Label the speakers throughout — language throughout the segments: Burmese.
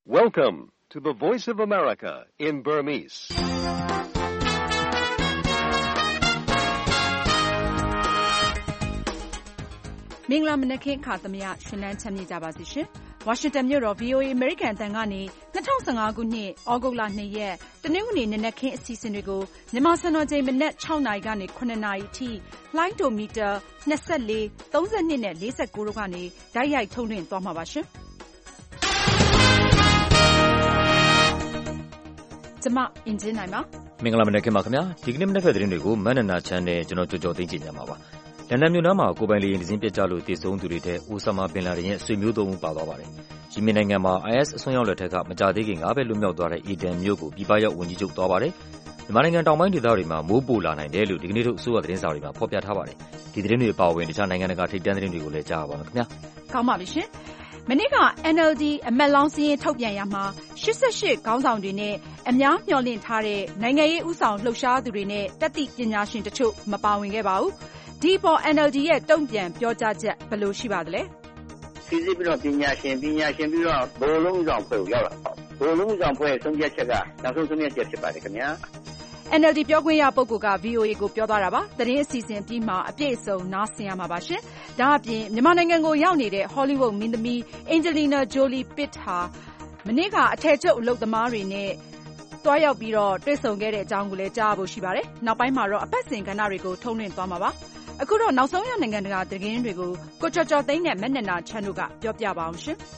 Speaker 1: Welcome to the Voice of America in Burmese.
Speaker 2: ။မင်္ဂလာမနက်ခင်းခါသမယရှင်လန်းချမ်းမြေ့ကြပါစေရှင်။ ဝါရှင်တန်မြို့တော် VOA အမေရိကန်အသံကနေ2015ခုနှစ်ဩဂုတ်လ2ရက်တနင်္ဂနွေနေ့နနက်ခင်းအစီအစဉ်တွေကိုမြန်မာစံတော်ချိန်မနက်6နာရီကနေ9နာရီအထိလိုင်းဒိုမီတာ24 32နဲ့49တို့ကနေဓာတ်ရိုက်ထုတ်လွှင့်သွားမှာပါရှင်။ကျမအင်ဂျင်နိုင်ပါ
Speaker 3: ။မင်္ဂလာမနက်ခင်းပါခင်ဗျာ။ဒီကနေ့မနက်ဖက်သတင်းတွေကိုမန်နနာချမ်းနဲ့ကျွန်တော်ကြော်သိကြညမှာပါ။လန်ဒန်မြို့နားမှာကိုပိုင်လေယာဉ်တစ်စင်းပျက်ကျလို့သေဆုံးသူတွေထဲအိုဆာမာဘင်လာဒင်ရဲ့ဆွေမျိုးသုံးဦးပါသွားပါတယ်။ယီမင်နိုင်ငံမှာ IS အစွန်းရောက်လက်ထက်ကမကြာသေးခင်ကပဲလွတ်မြောက်သွားတဲ့အေဒန်မြို့ကိုပြည်ပရောက်ဝန်ကြီးချုပ်သွားပါတယ်။မြန်မာနိုင်ငံတောင်ပိုင်းဒေသတွေမှာမိုးပိုလာနိုင်တယ်လို့ဒီကနေ့ထုတ်အစိုးရသတင်းစာတွေမှာဖော်ပြထားပါတယ်။ဒီသတင်းတွေအပါအဝင်တခြားနိုင်ငံတကာထိပ်တန်းသတင်းတွေကိုလည်းကြားရပါမယ်ခင်ဗျာ
Speaker 2: ။ကောင်းပါပြီရှင်။မနေ့က NLD အမတ်လောင်းစည်းရင်ထုတ်ပြန်ရမှာ88ခေါင်းဆောင်တွေနဲ့အများမျှော်လင့်ထားတဲ့နိုင်ငံရေးဥဆောင်လှုပ်ရှားသူတွေနဲ့တတ်သိပညာရှင်တချို့မပါဝင်ခဲ့ပါဘူး။ဒီပေါ် NLD ရဲ့တုံ့ပြန်ပြောကြားချက်ဘယ်လိုရှိပါသလဲ
Speaker 4: ။စီစစ်ပြီးတော့ပညာရှင်ပြီးတော့ဘိုလ်လုံးဆောင်ဖွဲ့ကိုရောက်လာတော့ဘိုလ်လုံးဆောင်ဖွဲ့ဆုံးဖြတ်ချက်ကနောက်ဆုံးဆုံးဖြတ်ချက်ဖြစ်ပါတယ်ခင်ဗျာ
Speaker 2: ။ NLD ပြောခွင့်ရပုဂ္ဂိုလ်က VOA ကိုပြောသွားတာပါ။သတင်းအစီအစဉ်ပြီးမှအပြည့်အစုံနားဆင်ရမှာပါရှင်။ဒါအပြင်မြန်မာနိုင်ငံကိုရောက်နေတဲ့ Hollywood မင်းသမီး Angelina Jolie Pitt ဟာမနေ့ကအထည်ချုပ်အလုပ်သမားတွေနဲ့တွားရောက်ပြီးတော့တွေ့ဆုံခဲ့တဲ့အကြောင်းကိုလည်းကြားဖို့ရှိပါတယ်။နောက်ပိုင်းမှာတော့အပတ်စဉ်ကဏ္ဍတွေကိုထုတ်လွှင့်သွားမှာပါ။အခုတော့နောက်ဆုံးရနိုင်ငံတကာသတင်းတွေကိုကိုကျော်ကျော်သိန်းနဲ့မနက်နာချမ်းတို့ကပြောပြပါအောင်ရှင်။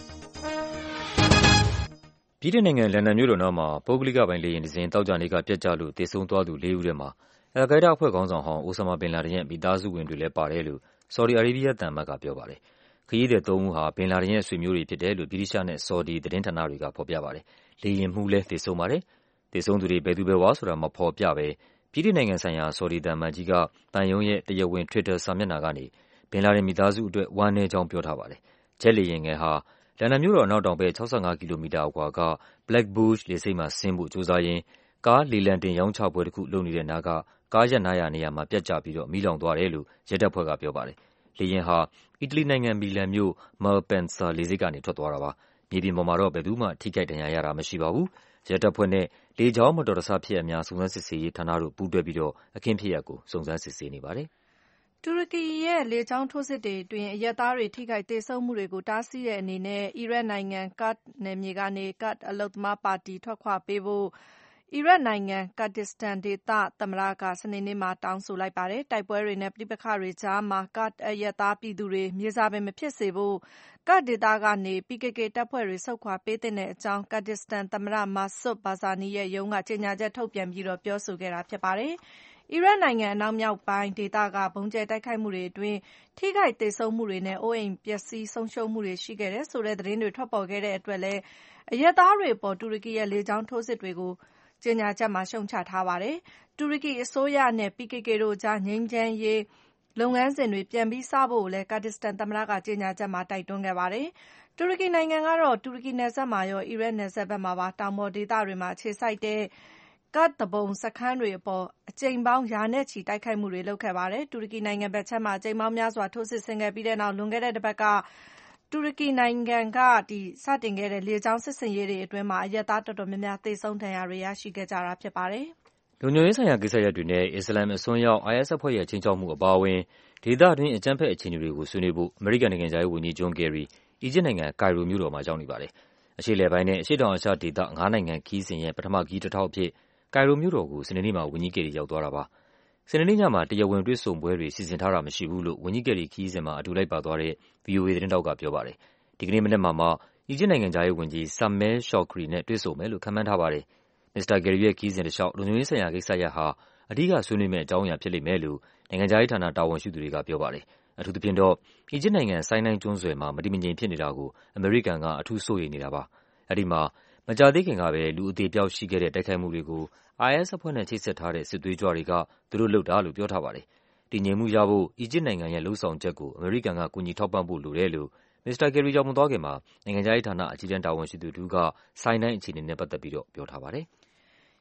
Speaker 3: ဗြိတိန်နိုင်ငံလန်ဒန်မြို့တော်နားမှာပုဂ္ဂလိကပိုင်လေယာဉ်တစ်စင်းသောကြာနေ့ကပျက်ကျလို့သေဆုံးသွားသူ4ဦးထဲမှာအယ်လ်ကိုင်းဒါးအဖွဲ့ခေါင်းဆောင်ဟောင်းအိုဆာမာဘင်လာဒင်ရဲ့မိသားစုဝင်တွေလည်းပါတယ်လို့ဆော်ဒီအာရေးဘီးယားသံအမတ်ကပြောပါတယ်။ခရီးသည်3ဦးဟာဘင်လာဒင်ရဲ့ဆွေမျိုးတွေဖြစ်တယ်လို့ဗြိတိသျှနဲ့ဆော်ဒီသတင်းဌာနတွေကဖော်ပြပါတယ်။လေယာဉ်မှူးလည်းသေဆုံးပါတယ်။သေဆုံးသူတွေဘယ်သူဘယ်ဝါဆိုတာမဖော်ပြဘဲဗြိတိန်နိုင်ငံဆိုင်ရာဆော်ဒီသံအမတ်ကြီးကသံရုံးရဲ့တရားဝင် Twitter စာမျက်နှာကနေဘင်လာဒင်မိသားစုအတွက်ဝမ်းနည်းကြောင်းပြောထားပါတယ်။ဂျက်လေယာဉ်ငယ်ဟာလန်ဒန်မြို့တော်အနောက်တောင်ဘက်65ကီလိုမီတာအကွာက Blackbushe လေဆိပ်မှာဆင်းဖို့ကြိုးစားရင်းကားလေလံတင်ရောင်းချပွဲတစ်ခုလုပ်နေတဲ့နားကကားရပ်နားရာနေရာမှာပျက်ကျပြီးတော့မီးလောင်သွားတယ်လို့ရဲတပ်ဖွဲ့ကပြောပါတယ်။လေယာဉ်ဟာအီတလီနိုင်ငံမီလန်မြို့ Malpensa လေဆိပ်ကနေထွက်သွားတာပါ။မြေပြင်ပေါ်မှာတော့ဘယ်သူမှထိခိုက်ဒဏ်ရာရတာမရှိပါဘူး။ရဲတပ်ဖွဲ့နဲ့လေကြောင်းမတော်တဆဖြစ်ရပ်များစုံစမ်းစစ်ဆေးရေးဌာနတို့ပူးတွဲပြီးတော့အခင်းဖြစ်ရပ်ကိုစုံစမ်းစစ်ဆေးနေပါတယ်။
Speaker 2: တူရကီရဲ့လေကြောင်းထိုးစစ်တွေအတွင်းအရပ်သားတွေထိခိုက်သေဆုံးမှုတွေကိုတားဆီးတဲ့အနေနဲ့အီရတ်နိုင်ငံကတ်နယ်မြေကနေကတ်အလုပ်သမားပါတီထွက်ခွာပေးဖို့အီရတ်နိုင်ငံကာဒစ္စတန်ဒေသသမ္မတကစနေနေ့မှာတောင်းဆိုလိုက်ပါတယ်။တိုက်ပွဲတွေနဲ့ပဋိပက္ခတွေကြားမှာကတ်အရပ်သားပြည်သူတွေမြေစာပင်မဖြစ်စေဖို့ကတ်ဒေသကနေ PKK တပ်ဖွဲ့တွေဆုတ်ခွာပေးသင့်တဲ့အကြောင်းကာဒစ္စတန်သမ္မတမာဆွတ်ဘာဇာနီရဲ့ရုံးကကြေညာချက်ထုတ်ပြန်ပြီးပြောဆိုခဲ့တာဖြစ်ပါတယ်။အီရတ်နိုင်ငံအနောက်မြောက်ပိုင်းဒေသကဗုံးကြဲတိုက်ခိုက်မှုတွေအတွင်းထိခိုက်သေဆုံးမှုတွေနဲ့အိုးအိမ်ပျက်စီးဆုံးရှုံးမှုတွေရှိခဲ့တယ်ဆိုတဲ့သတင်းတွေထွက်ပေါ်ခဲ့တဲ့အတွက်လည်းအရပ်သားတွေအပေါ်တူရကီရဲ့လေကြောင်းထိုးစစ်တွေကိုကြေညာချက်မှာရှုတ်ချထားပါတယ်။တူရကီအစိုးရနဲ့ PKK တို့ကြားငြိမ်းချမ်းရေးလုပ်ငန်းစဉ်တွေပြန်ပြီးစဖို့လည်းကာဒစ္စတန်သမ္မတကကြေညာချက်မှာတိုက်တွန်းခဲ့ပါတယ်။တူရကီနိုင်ငံကတော့တူရကီနယ်စပ်မှာရောအီရတ်နယ်စပ်ဘက်မှာပါတောင်ပေါ်ဒေသတွေမှာအခြေစိုက်တဲ့ကတ်သူပုန်စခန်းတွေအပေါ်အကြိမ်ပေါင်းရာနဲ့ချီတိုက်ခိုက်မှုတွေလုပ်ခဲ့ပါတယ်။တူရကီနိုင်ငံဘက်ခြမ်းမှာအကြိမ်ပေါင်းများစွာထိုးစစ်ဆင်ခဲ့ပြီးတဲ့နောက်လွန်ခဲ့တဲ့တစ်ပတ်ကတူရကီနိုင်ငံကစတင်ခဲ့တဲ့လေကြောင်းစစ်ဆင်ရေးတွေအတွင်းအရပ်သားတော်တော်များများသေဆုံးဒဏ်ရာတွေရရှိခဲ့ကြတာဖြစ်ပါတယ်
Speaker 3: ။လုံခြုံရေးဆိုင်ရာကိစ္စရပ်တွေနဲ့အစ္စလာမ်အစွန်းရောက် IS အဖွဲ့ရဲ့ခြိမ်းခြောက်မှုအပါအဝင်ဒေသတွင်းအကြမ်းဖက်အခြေအနေတွေကိုဆွေးနွေးဖို့အမေရိကန်နိုင်ငံခြားရေးဝန်ကြီးဂျွန်ကယ်ရီအီဂျစ်နိုင်ငံကိုင်ရိုမြို့တော်မှာရောက်နေပါတယ်။အရှေ့အလယ်ပိုင်းနဲ့အရှေ့တောင်အာရှဒေသ9နိုင်ငံခရီးစဉ်ရဲ့ပထမခရီးတစ်ထောက်အဖြစ်ကိုင်ရိုမြို့တော်ကိုစနေနေ့မှာဝန်ကြီးကယ်ရီရောက်သွားတာပါ။စနေနေ့ညမှာတရားဝင်တွေ့ဆုံပွဲတွေစီစဉ်ထားတာမရှိဘူးလို့ဝန်ကြီးကယ်ရီခရီးစဉ်မှာအတူလိုက်ပါသွားတဲ့ VOA သတင်းတောက်ကပြောပါတယ်။ဒီကနေ့မနက်မှာမှအီဂျစ်နိုင်ငံခြားရေးဝန်ကြီး Sameh Shoukry နဲ့တွေ့ဆုံမယ်လို့ခန့်မှန်းထားပါတယ်။မစ္စတာကယ်ရီရဲ့ခရီးစဉ်တစ်လျှောက်လုံခြုံရေးဆိုင်ရာကိစ္စရပ်ဟာအဓိကဆွေးနွေးမယ့်အကြောင်းအရာဖြစ်လိမ့်မယ်လို့နိုင်ငံခြားရေးဌာနတာဝန်ရှိသူတွေကပြောပါတယ်။အထူးသဖြင့်တော့အီဂျစ်နိုင်ငံဆိုင်းနိုင်းကျွန်းဆွယ်မှာမတည်မငြိမ်ဖြစ်နေတာကိုအမေရိကန်ကအထူးစိုးရိမ်နေတာပါ။အဲဒီမှာမကြာသေးခင်ကပဲလူအသေအပျောက်ရှိခဲ့တဲ့တိုက်ခိုက်မှုတွေကို IS အဖွဲ့နဲ့ချိတ်ဆက်ထားတဲ့စစ်သွေးကြွတွေကသူတို့လုပ်တာလို့ပြောထားပါတယ်။တည်ငြိမ်မှုရဖို့အီဂျစ်နိုင်ငံရဲ့လုပ်ဆောင်ချက်ကိုအမေရိကန်ကကူညီထောက်ပံ့ဖို့လိုတယ်လို့မစ္စတာကယ်ရီရောက်မသွားခင်မှာနိုင်ငံခြားရေးဌာနအကြီးတန်းတာဝန်ရှိသူတစ်ဦးကဆိုင်းနိုင်းအခြေအနေနဲ့ပတ်သက်ပြီးပြောထားပါတယ်။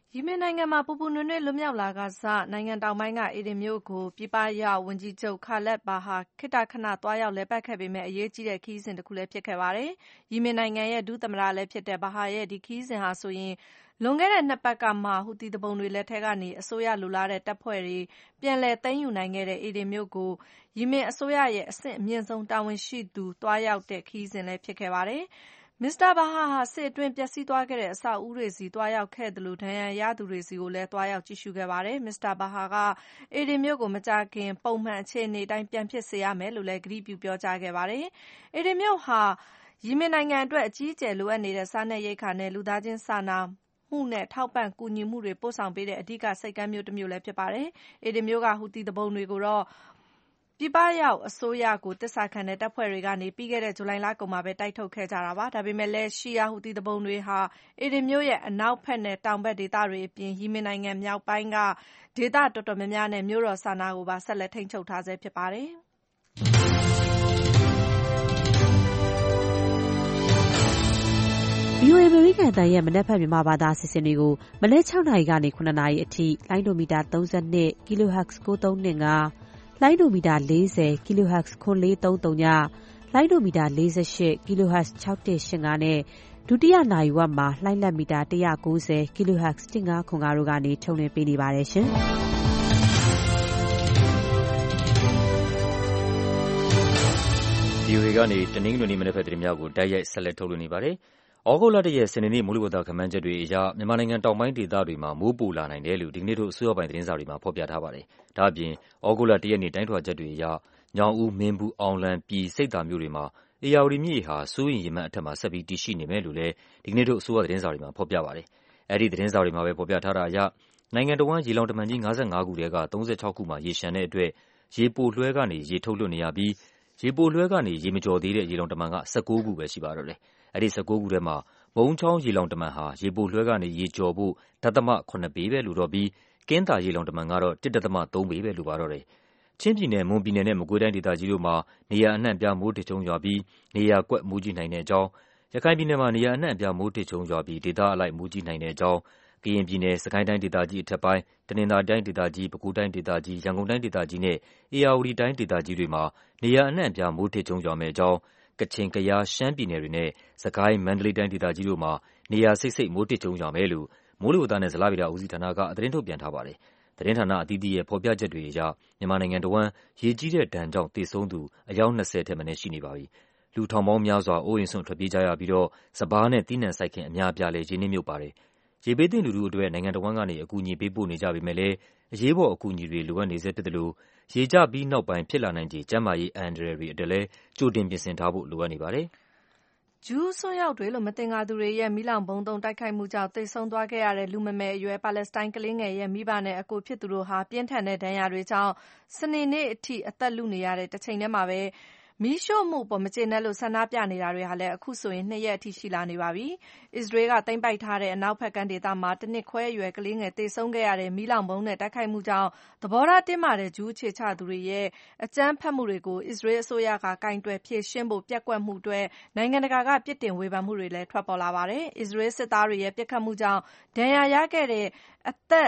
Speaker 2: ယီမင်နိုင်ငံမှာပူပူနွေးနွေးလွတ်မြောက်လာကစနိုင်ငံတောင်ပိုင်းကအေဒင်မြို့ကိုပြည်ပရောက်ဝန်ကြီးချုပ်ခါလက်ဘာဟာခေတ္တခဏသွားရောက်လည်ပတ်ခဲ့ပေမဲ့အရေးကြီးတဲ့ခရီးစဉ်တစ်ခုလည်းဖြစ်ခဲ့ပါတယ်။ယီမင်နိုင်ငံရဲ့ဒုသမ္မတလည်းဖြစ်တဲ့ဘာဟာရဲ့ဒီခရီးစဉ်ဟာဆိုရင်လွန်ခဲ့တဲ့2 ပတ်ကမှဟူသီသူပုန်တွေလက်ထက်ကနေအစိုးရလိုလားတဲ့တပ်ဖွဲ့တွေပြန်လည်သိမ်းယူနိုင်ခဲ့တဲ့အေဒင်မြို့ကိုယီမင်အစိုးရရဲ့အဆင့်အမြင့်ဆုံးတာဝန်ရှိသူသွားရောက်တဲ့ခရီးစဉ်လည်းဖြစ်ခဲ့ပါတယ်။မစ္စတာဘာဟာစစ်အတွင်းပျက်စီးသွားခဲ့တဲ့အဆောက်အဦတွေဆီသွားရောက်ခဲ့သလိုဒဏ်ရာရသူတွေဆီကိုလည်းသွားရောက်ကြည့်ရှုခဲ့ပါတယ်။မစ္စတာဘာဟာကအေဒင်မြို့ကိုမကြာခင်ပုံမှန်အခြေအနေအတိုင်းပြန်ဖြစ်စေရမယ်လို့လည်းကတိပြုပြောကြားခဲ့ပါတယ်။အေဒင်မြို့ဟာယီမင်နိုင်ငံအတွက်အကြီးအကျယ်လိုအပ်နေတဲ့စားနပ်ရိက္ခာနဲ့လူသားချင်းစာနာမှုနဲ့ထောက်ပံ့ကူညီမှုတွေပို့ဆောင်ပေးတဲ့အဓိကဆိပ်ကမ်းမြို့တစ်မြို့လည်းဖြစ်ပါတယ်။အေဒင်မြို့ကဟူသီသူပုန်တွေကိုတော့ပြည်ပရောက်အစိုးရကိုတစ္ဆာခံတဲ့တပ်ဖွဲ့တွေကနေပြီးခဲ့တဲ့ဇူလိုင်လကုန်မှာပဲတိုက်ထုတ်ခဲ့ကြတာပါ။ဒါပေမဲ့လည်းရှီယာဟူသီသူပုန်တွေဟာအေဒင်မြို့ရဲ့အနောက်ဘက်နဲ့တောင်ဘက်ဒေသတွေအပြင်ယီမင်နိုင်ငံမြောက်ပိုင်းကဒေသတော်တော်များများနဲ့မြို့တော်ဆာနာကိုပါဆက်လက်ထိန်းချုပ်ထားဆဲဖြစ်ပါတယ်။
Speaker 5: VOA အမေရိကန်အသံရဲ့မနက်ဖြန်မြန်မာဘာသာအစီအစဉ်တွေကိုမနက်6 နာရီကနေ9 နာရီအထိလိုင်းဒိုမီတာ32 kHz 9325လိုင်းဒိုမီတာ40 kHz 9430ညလိုင်းဒိုမီတာ48 kHz 6185နဲ့ဒုတိယနာရီဝက်မှာလှိုင်းလက်မီတာ190 kHz 1505တို့ကနေထုတ်လွှင့်ပေးနေပါတယ်ရှင်။
Speaker 3: VOA ကနေတနင်္ဂနွေနေ့မနက်ဖက်သတင်းများကိုတိုက်ရိုက်ဆက်လက်ထုတ်လွှင့်နေပါတယ်။ဩဂုတ်လ1ရက်စနေနေ့မိုးလေဝသခန့်မှန်းချက်တွေအရမြန်မာနိုင်ငံတောင်ပိုင်းဒေသတွေမှာမိုးပိုလာနိုင်တယ်လို့ဒီကနေ့တို့အစိုးရပိုင်းသတင်းစာတွေမှာဖော်ပြထားပါတယ်။ဒါ့အပြင်ဩဂုတ်လ1ရက်နေ့တိုင်းထွာချက်တွေအရညောင်ဦးမင်းဘူးအောင်လံပြည်စိတ်သာမြို့တွေမှာဧရာဝတီမြစ်ဟာစိုးရင်ရေမှတ်အထက်မှာဆက်ပြီးတည်ရှိနေမယ်လို့လည်းဒီကနေ့တို့အစိုးရသတင်းစာတွေမှာဖော်ပြပါတယ်။အဲဒီသတင်းစာတွေမှာပဲဖော်ပြထားတာအရနိုင်ငံတော်ဝန်ရေလောင်တမန်ကြီး55ခုထဲက36ခုမှာရေရှမ်းတဲ့အတွက်ရေပိုလွှဲကနေရေထုတ်လွှတ်နေရပြီးရေပိုလွှဲကနေရေမကျော်သေးတဲ့ရေလောင်တမန်က19ခုပဲရှိပါတော့တယ်။အဲဒီ19ခုထဲမှာမုံချောင်းရေလောင်တမန်ဟာရေပိုလွှဲကနေရေကျော်ဖို့0.8ပေပဲလိုတော့ပြီးကင်းသာရေလောင်တမန်ကတော့1.3ပေပဲလိုပါတော့တယ်။ချင်းပြည်နယ်မွန်ပြည်နယ်နဲ့မကွေးတိုင်းဒေသကြီးတို့မှာနေရာအနှံ့အပြားမိုးထစ်ချုံရွာပြီးနေရာကွက်မိုးကြီးနိုင်တဲ့အကြောင်းရခိုင်ပြည်နယ်မှာနေရာအနှံ့အပြားမိုးထစ်ချုံရွာပြီးဒေသအလိုက်မိုးကြီးနိုင်တဲ့အကြောင်းကရင်ပြည်နယ်စကိုင်းတိုင်းဒေသကြီးအထက်ပိုင်းတနင်္သာရီတိုင်းဒေသကြီးပဲခူးတိုင်းဒေသကြီးရန်ကုန်တိုင်းဒေသကြီးနဲ့ဧရာဝတီတိုင်းဒေသကြီးတွေမှာနေရာအနှံ့အပြားမိုးထစ်ချုံရွာမယ့်အကြောင်းကချင်ကယားရှမ်းပြည်နယ်တွေနဲ့စကိုင်းမန္တလေးတိုင်းဒေသကြီးတို့မှာနေရာစိတ်မိုးထစ်ချုံရွာမယ်လို့မိုးလေဝသနဲ့ဇလဗေဒဦးစီးဌာနကသတင်းထုတ်ပြန်ထားပါတယ်။သတင်းဌာနအသီးသီးရဲ့ဖော်ပြချက်တွေအရမြန်မာနိုင်ငံတဝန်းရေကြီးတဲ့ဒဏ်ကြောင့်သေဆုံးသူအယောက်20ထက်မနည်းရှိနေပါပြီ။လူထောင်ပေါင်းများစွာအိုးအိမ်စွန့်ထွက်ပြေးကြရပြီးတော့စပါးနဲ့သီးနှံစိုက်ခင်းအများအပြားလည်းရေနစ်မြုပ်ပါတယ်။ရေဘေးသင့်လူထုအတွက်နိုင်ငံတော်ဝန်ကနေအကူအညီပေးပို့နေကြပေမဲ့လည်းအရေးပေါ်အကူအညီတွေလိုအပ်နေဆဲဖြစ်တယ်လို့ရေကျပြီးနောက်ပိုင်းဖြစ်လာနိုင်ခြေကျန်းမာရေးအန္တရာယ်တွေအတွက်လည်းကြိုတင်ပြင်ဆင်ထားဖို့လိုအပ်နေပါတယ်
Speaker 2: ။ဂျူးအစွန်းရောက်တွေလို့မသင်္ကာသူတွေရဲ့မီးလောင်ဗုံးသုံးတိုက်ခိုက်မှုကြောင့်သေဆုံးသွားခဲ့ရတဲ့လူမမယ်အရွယ်ပါလက်စတိုင်းကလေးငယ်ရဲ့မိဘနဲ့အကိုဖြစ်သူတို့ဟာပြင်းထန်တဲ့ဒဏ်ရာတွေကြောင့်စနေနေ့အထိအသက်လုနေရတဲ့တစ်ချိန်တည်းမှာပဲမီးရှို့မှုပေါ်မကျေနပ်လို့ဆန္ဒပြနေတာတွေဟာလည်းအခုဆိုရင်2 ရက်အထိရှိလာနေပါပြီ။အစ္စရေးကသိမ်းပိုက်ထားတဲ့အနောက်ဘက်ကမ်းဒေသမှာ1 နှစ်ခွဲအရွယ်ကလေးငယ်သေဆုံးခဲ့ရတဲ့မီးလောင်ဗုံးနဲ့တိုက်ခိုက်မှုကြောင့်သဘောထားတင်းမာတဲ့ဂျူးအခြေချသူတွေရဲ့အကြမ်းဖက်မှုတွေကိုအစ္စရေးအစိုးရကကင်တွယ်ဖြေရှင်းဖို့ပျက်ကွက်မှုအတွက်နိုင်ငံတကာကပြစ်တင်ဝေဖန်မှုတွေလည်းထွက်ပေါ်လာပါတယ်။အစ္စရေးစစ်သားတွေရဲ့ပစ်ခတ်မှုကြောင့်ဒဏ်ရာရခဲ့တဲ့အသက်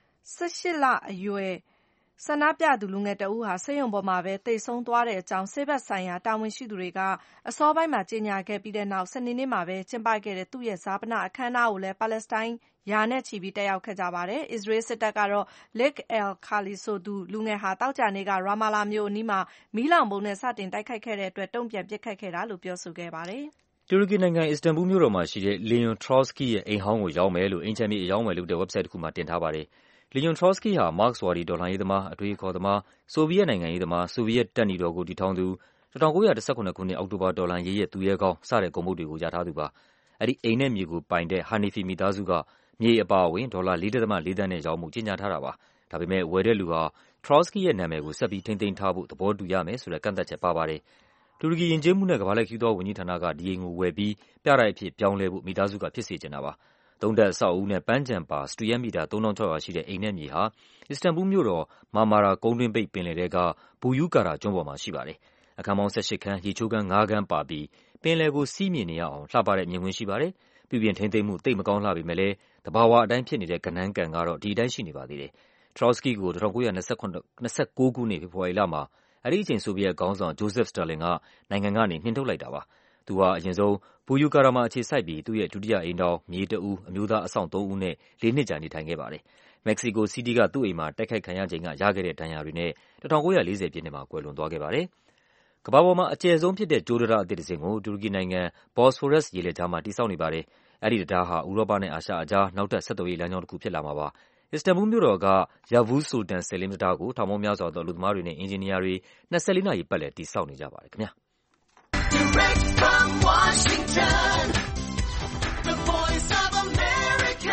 Speaker 2: 18 လအရွယ်ဆန္ဒပြသူလူငယ်တဦးဟာဆေးရုံပေါ်မှာပဲသေဆုံးသွားတဲ့အကြောင်းဆေးဘက်ဆိုင်ရာတာဝန်ရှိသူတွေကအစောပိုင်းမှာကြေညာခဲ့ပြီးတဲ့နောက်စနေနေ့မှာပဲကျင်းပခဲ့တဲ့သူ့ရဲ့ဈာပနအခမ်းအနားကိုလည်းပါလက်စတိုင်းရာနဲ့ချီပြီးတက်ရောက်ခဲ့ကြပါတယ်။အစ္စရေးစစ်တပ်ကတော့ Lik al-Khali ဆိုသူလူငယ်ဟာသောကြာနေ့ကရာမာလာမြို့အနီးမှာမီးလောင်ဗုံးနဲ့စတင်တိုက်ခိုက်ခဲ့တဲ့အတွက်တုံ့ပြန်ပစ်ခတ်ခဲ့တာလို့ပြောဆိုခဲ့ပါတယ်
Speaker 3: ။တူရကီနိုင်ငံအစ္စတန်ဘူလ်မြို့တော်မှာရှိတဲ့ Leon Trotsky ရဲ့အိမ်ဟောင်းကိုရောင်းမယ်လို့အိမ်ခြံမြေအရောင်းအဝယ်လုပ်တဲ့ website တစ်ခုမှာတင်ထားပါတယ်။ Leon Trotsky ဟာမားက်စ်ဝါဒီတော်လှန်ရေးသမား၊အတွေးအခေါ်သမား၊ဆိုဗီယက်နိုင်ငံရေးသမား၊ဆိုဗီယက်တပ်နီတော်ကိုတည်ထောင်သူ၊1917ခုနှစ်အောက်တိုဘာတော်လှန်ရေးရဲ့သူရဲကောင်းစတဲ့ဂုဏ်ပုဒ်တွေကိုရထားသူပါ။အဲဒီအိမ်နဲ့မြေကိုပိုင်တဲ့ Hanifi မိသားစုကမြေအပါအဝင်ဒေါ်လာ 4.4 သန်းနဲ့ရောင်းဖို့ကြေညာထားတာပါ။ဒါပေမဲ့ဝယ်တဲ့လူဟာ Trotsky ရဲ့နာမည်ကိုဆက်ပြီးထိန်းသိမ်းထားဖို့သဘောတူရမယ်ဆိုတဲ့ကန့်သတ်ချက်ပါပါတယ်။တူရကီယဉ်ကျေးမှုနဲ့ကမ္ဘာလှည့်ခရီးသွားဝန်ကြီးဌာနကဒီအိမ်ကိုဝယ်ပြီးပြတိုက်အဖြစ်ပြောင်းလဲဖို့မိသားစုကဖြစ်စေချင်တာပါ။သုံးထပ်အဆောက်အဦနဲ့ပန်းခြံပါစတုရန်းမီတာ 3600 ရှိတဲ့အိမ်နဲ့မြေဟာအစ္စတန်ဘူလ်မြို့တော်မာမာရာကုန်းတွင်းပိတ်ပင်လယ်ထဲကဘူယူကာရာကျွန်းပေါ်မှာရှိပါတယ်။အခန်းပေါင်း18ခန်း၊ရေချိုးခန်း5ခန်းပါပြီးပင်လယ်ကိုစီးမြင်နေရအောင်လှပတဲ့မြင်ကွင်းရှိပါတယ်။ပြုပြင်ထိန်းသိမ်းမှုသိပ်မကောင်းလှပေမဲ့လည်းသဘာဝအတိုင်းဖြစ်နေတဲ့ကနန်းကန်ကတော့ဒီအတိုင်းရှိနေပါသေးတယ်။ Trotsky ကို1929ခုနှစ်ဖေဖော်ဝါရီလမှာအဲဒီအချိန်ဆိုဗီယက်ခေါင်းဆောင် Joseph Stalin ကနိုင်ငံကနေနှင်ထုတ်လိုက်တာပါ။သူဟာအရင်ဆုံးဘူယူကာရာမှာအခြေစိုက်ပြီးသူ့ရဲ့ဒုတိယအိမ်ထောင်၊မြေးတဦး၊အမျိုးသားအစောင့်3ဦးနဲ့4နှစ်ကြာနေထိုင်ခဲ့ပါတယ်။မက္ကဆီကိုစီးတီးကသူ့အိမ်မှာတိုက်ခိုက်ခံရချိန်ကရခဲ့တဲ့ဒဏ်ရာတွေနဲ့1940ပြည့်နှစ်မှာကွယ်လွန်သွားခဲ့ပါတယ်။ကမ္ဘာပေါ်မှာအကျယ်ဆုံးဖြစ်တဲ့ကြိုးတံတားအသစ်တစင်းကိုတူရကီနိုင်ငံ Bosphorus ရေလက်ကြားမှာတည်ဆောက်နေပါတယ်။အဲဒီတံတားဟာဥရောပနဲ့အာရှအကြားနောက်ထပ်ဆက်သွယ်ရေးလမ်းကြောင်းတစ်ခုဖြစ်လာမှာပါ။အစ္စတန်ဘူလ်မြို့တော်က Yavuz Sultan Selim တံတားကိုထောင်ပေါင်းများစွာသောအလုပ်သမားတွေနဲ့အင်ဂျင်နီယာတွေ24နာရီပတ်လည်တည်ဆောက်နေကြပါတယ်ခင်ဗျာ။
Speaker 6: Direct from Washington, the voice of America,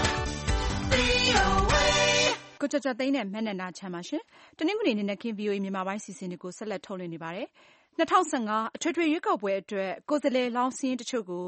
Speaker 6: VOA.
Speaker 7: ကိုကျော်ကျော်သိန်းနဲ့မက်နက်နာချမ်းပါရှင်။တနင်္ဂနွေနေ့နဲ့ခင် VOA မြန်မာပိုင်းစီစဉ်တွေကိုဆက်လက်ထုတ်လွှင့်နေပါတယ်။2015အထွေထွေရွေးကောက်ပွဲအတွက်ကိုယ်စားလှယ်လောင်းစာရင်းတချို့ကို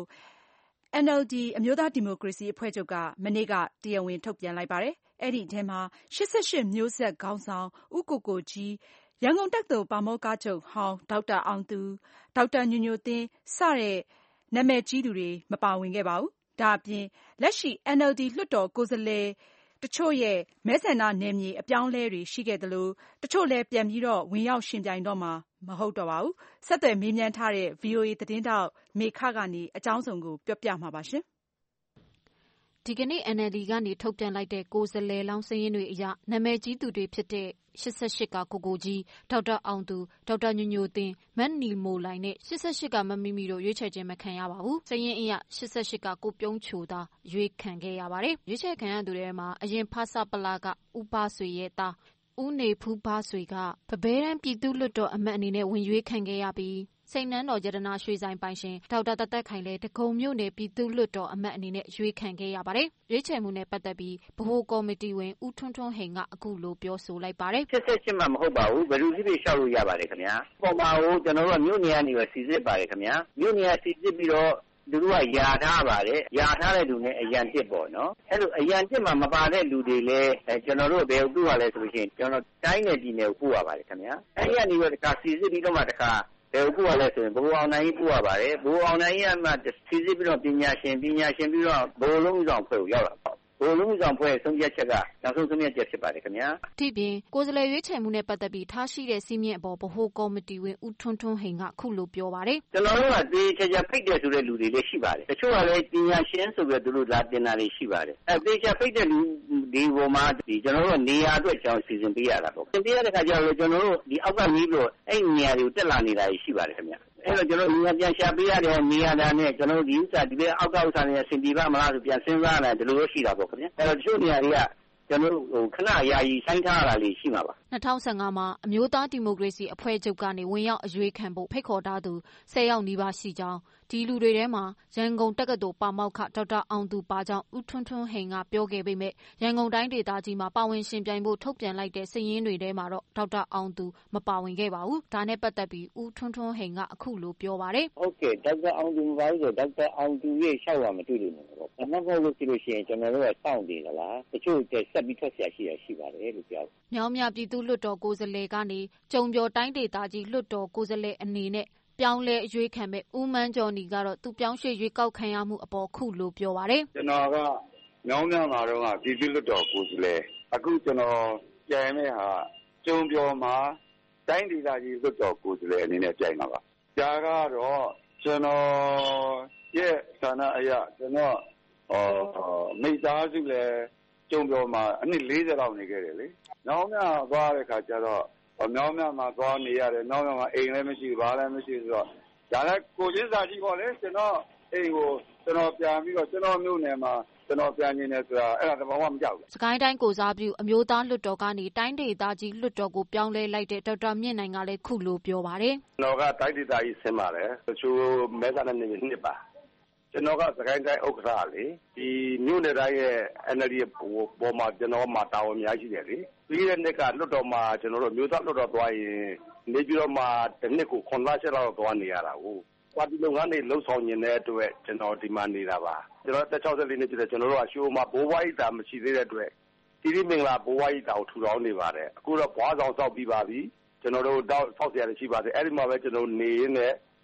Speaker 7: NLD အမျိုးသားဒီမိုကရေစီအဖွဲ့ချုပ်ကမနေ့ကတရားဝင်ထုတ်ပြန်လိုက်ပါတယ်။အဲဒီထဲမှာ88မျိုးဆက်ခေါင်းဆောင်ဦးကိုကိုကြီး၊ရန်ကုန်တက္ကသိုလ်ပါမောက္ခချုပ်ဟောင်းဒေါက်တာအောင်သူ၊ဒေါက်တာညိုညိုသင်းစတဲ့နာမည်ကြီးသူတွေမပါဝင်ခဲ့ပါဘူး။ဒါအပြင်လက်ရှိ NLD လွှတ်တော်ကိုယ်စားလှယ်တချို့ရဲ့မဲဆန္ဒနယ်မြေအပြောင်းအလဲတွေရှိခဲ့သလိုတချို့လည်းပြန်ပြီးဝင်ရောက်ယှဉ်ပြိုင်တော့မှာမဟုတ်တော့ပါဘူး။ဆက်သွယ်မေးမြန်းထားတဲ့ VOA သတင်းထောက်မေခကနေအကြောင်းစုံကိုပြောပြမှာပါရှင်။
Speaker 8: ဒီကနေ့ NLD ကနေထုတ်ပြန်လိုက်တဲ့ကိုယ်စားလှယ်လောင်းစာရင်းတွေအရနာမည်ကြီးသူတွေဖြစ်တဲ့88ကကိုကိုကြီး၊ဒေါက်တာအောင်သူ၊ဒေါက်တာညိုညိုသင်း၊မနီမိုလိုင်နဲ့88ကမမိမိတို့ရွေးချယ်ခြင်းမခံရပါဘူး။စာရင်းအရ88ကကိုပြုံးချိုသာရွေးခံခဲ့ရပါတယ်။ရွေးချယ်ခံရသူတွေမှာအရင်ဖဆပလကဦးဘဆွေရဲ့သားဦးနေဖူးဘဆွေကပဘဲတန်းပြည်သူ့လွှတ်တော်အမတ်အနေနဲ့ဝင်ရွေးခံခဲ့ရပြီးစိန်နန်းတော်ရတနာရွှေဆိုင်ပိုင်ရှင်ဒေါက်တာသက်သက်ခိုင်လည်းဒဂုံမြို့နယ်ပြည်သူ့လွှတ်တော်အမတ်အနေနဲ့ရွေးခံခဲ့ရပါတယ်။ရွေးချယ်မှုနဲ့ပတ်သက်ပြီးဗဟိုကော်မတီဝင်ဦးထွန်းထွန်းဟိန်ကအခုလိုပြောဆိုလိုက်ပါတယ်
Speaker 4: ။88မှမဟုတ်ပါဘူးဘယ်သူဖြစ်ဖြစ်ရှောက်လို့ရပါတယ်ခင်ဗျာ။ပေါ်မှာကိုကျွန်တော်တို့မြို့နယ်ကနေပဲစီစစ်ပါတယ်ခင်ဗျာ။မြို့နယ်စီစစ်ပြီးတော့သူတို့ကယာထားပါတယ်။ယာထားတဲ့လူနဲ့အရန်တစ်ပေါ့နော်။အဲ့လိုအရန်တစ်မှာမပါတဲ့လူတွေလည်းကျွန်တော်တို့ဘယ်လိုပြုရလဲဆိုလို့ရှိရင်ကျွန်တော်တိုင်းနယ်ပြည်နယ်ကိုပို့ရပါတယ်ခင်ဗျာ။အဲ့ဒီကနေတော့တခါစီစစ်ပြီးတော့မှတခါဘယ်ကိုပို့ရလဲဆိုရင်ဘိုးအောင်နိုင်ကြီးပို့ရပါတယ်။ဘိုးအောင်နိုင်ကြီးကမှစီစစ်ပြီးတော့ပညာရှင်ပြီးတော့ဘိုးလုံးဆောင်ဖွဲ့ကိုရောက်လာပေါ့။ဘိုးလုံးဆောင်ဖွဲ့ဆုံးဖြတ်ချက်ကနောက်ဆုံးဆုံးဖြတ်ချက်ဖြစ်ပါတယ်ခင်ဗျာ
Speaker 8: ။ဒီပြင်ကိုယ်စားလှယ်ရွေးချယ်မှုနဲ့ပတ်သက်ပြီးထားရှိတဲ့စီးမြင့်အပေါ်ဗဟိုကော်မတီဝင်ဦးထွန်းထွန်းဟိန်ကခုလိုပြောပါတယ်
Speaker 4: ။ကျွန်တော်တို့ကတေးချာဖိတ်တယ်ဆိုတဲ့လူတွေလည်းရှိပါတယ်။တချို့ကလည်းပညာရှင်ဆိုပြီးသူတို့လာတင်တာတွေရှိပါတယ်။တေးချာဖိတ်တဲ့လူဒီပေါ်မှာကျွန်တော်တို့နေရာအတွက်ကြောင်းစီစဉ်ပေးရတာပေါ့။စီစဉ်ပေးရတဲ့ခါကျတော့ကျွန်တော်တို့ဒီအောက်ကကြီးပြီးတော့အဲ့နေရာတွေကိုတက်လာနေတာရှိပါတယ်ခင်ဗျာ။အဲ့တော့ကျွန်တော်နေရာပြန်ရှာပေးရတယ်နေရာတာနဲ့ကျွန်တော်ဒီဥစ္စာဒီဘက်အောက်ကဥစ္စာတွေအဆင်ပြေပါမလားဆိုပြန်စဉ်းစားရတယ်ဒီလိုလို့ရှိတာပေါ့ခင်ဗျာအဲ့တော့တချို့နေရာတွေကကျွန်တော်တို့ခဏယာယီဆိုင်းထားရတာလေးရှိမှာပါ
Speaker 8: 2015မှာအမျိုးသားဒီမိုကရေစီအဖွဲ့ချုပ်ကနေဝင်ရောက်အရွေးခံဖို့ဖိတ်ခေါ်ထားသူ10ယောက်နီးပါးရှိကြောင်းဒီလူတွေထဲမှာရန်ကုန်တက္ကသိုလ်ပါမောက္ခဒေါက်တာအောင်သူပါကြောင်းဦးထွန်းထွန်းဟိန်ကပြောခဲ့ပေမဲ့ရန်ကုန်တိုင်းဒေသကြီးမှာပါဝင်ရှင်ပြိုင်ဖို့ထုတ်ပြန်လိုက်တဲ့စာရင်းတွေထဲမှာတော့ဒေါက်တာအောင်သူမပါဝင်ခဲ့ပါဘူးဒါနဲ့ပတ်သက်ပြီးဦးထွန်းထွန်းဟိန်ကအခုလိုပြောပါတယ်
Speaker 4: ဟုတ်ကဲ့ဒေါက်တာအောင်သူပါဆိုဒေါက်တာအောင်သူရဲ့ရှောက်ရမတွေ့လို့နေတော့ဘာမှမဟုတ်လို့ရှိလို့ရှိရင်ကျွန်တော်တို့ကစောင့်နေသလားတချို့ဆက်ပြီးထွက်เสียရှိပါတယ်လို့ပြော
Speaker 8: မြောင်းမြပြည်သူ့လွှတ်တော်ကိုယ်စားလှယ်ကနေကျုံကျော်တိုင်းဒေသကြီးလွှတ်တော်ကိုယ်စားလှယ်အနေနဲ့ပြောင်းလဲအရွေးခံမဲ့ဦးမန်းကျော်နီကတော့သူပြောင်းရွှေ့ရွေးကောက်ခံရမှုအပေါ်ခုလိုပြောပါတယ်
Speaker 9: ကျွန်တော်ကမြောင်းမြမှာတော့ပြည်သူ့လွှတ်တော်ကိုယ်စားလှယ်အခုကျွန်တော်ပြိုင်မဲ့ဟာကျုံကျော်မှာတိုင်းဒေသကြီးလွှတ်တော်ကိုယ်စားလှယ်အနေနဲ့ပြိုင်မှာပါဒါကတော့ကျွန်တော်ရဲ့ဌာနအရာကျွန်တော်မိသားစုလည်းကျုံကျော်မှာအနှစ်40လောက်နေခဲ့တယ်လေမြောင်းမြသွားတဲ့ခါကျတော့မြောင်းမြမှာသွားနေရတယ်မြောင်းမြမှာအိမ်လည်းမရှိဘာလည်းမရှိဆိုတော့ဒါလည်းကိုချင်းစာကြီးပေါ့လေကျွန်တော်အိမ်ကိုကျွန်တော်ပြန်ပြီးတော့ကျွန်တော်မြို့နယ်မှာကျွန်တော်ပြန်နေတယ်ဆိုတာအဲ့ဒါတဘာမှမကြောက်ဘူး
Speaker 8: စကိုင်းတိုင်းကိုစားပြုအမျိုးသားလွှတ်တော်ကနေတိုင်းဒေသကြီးလွှတ်တော်ကိုပြောင်းလဲလိုက်တဲ့ဒေါက်တာမြင့်နိုင်ကလည်းခုလိုပြောပါတယ်
Speaker 9: ကျွန်တော်ကတိုင်းဒေသကြီးဆင်းပါတယ်တချို့မဲဆန္ဒနယ်နှစ်ပါကျွန်တော်ကစကိုင်းတိုင်းဥက္ကဋ္ဌလေဒီမြို့နယ်တိုင်းရဲ့ NLD ပေါ်မှာကျွန်တော်မှာတာဝန်များရှိတယ်လေပြီးတဲ့နှစ်ကလွတ်တော်မှာကျွန်တော်တို့မျိုးသားလွတ်တော်သွားရင်နေပြီးတော့မှတစ်နှစ်ကို9လ7လောက်သွားနေရတာကိုပါတီလုပ်ငန်းတွေလှုပ်ဆောင်နေတဲ့အတွက်ကျွန်တော်ဒီမှာနေတာပါကျွန်တော်တက်64နှစ်ပြည့်တယ်ကျွန်တော်တို့ကရှိုးမှာဘိုးဘွားကြီးတာမရှိသေးတဲ့အတွက်တီတီမင်္ဂလာဘိုးဘွားကြီးတာကိုထူထောင်နေပါတယ်အခုတော့ဘွားဆောင်ဆောက်ပြီးပါပြီကျွန်တော်တို့တောက်ဆောက်เสียရရှိပါတယ်အဲ့ဒီမှာပဲကျွန်တော်နေရင်းနဲ့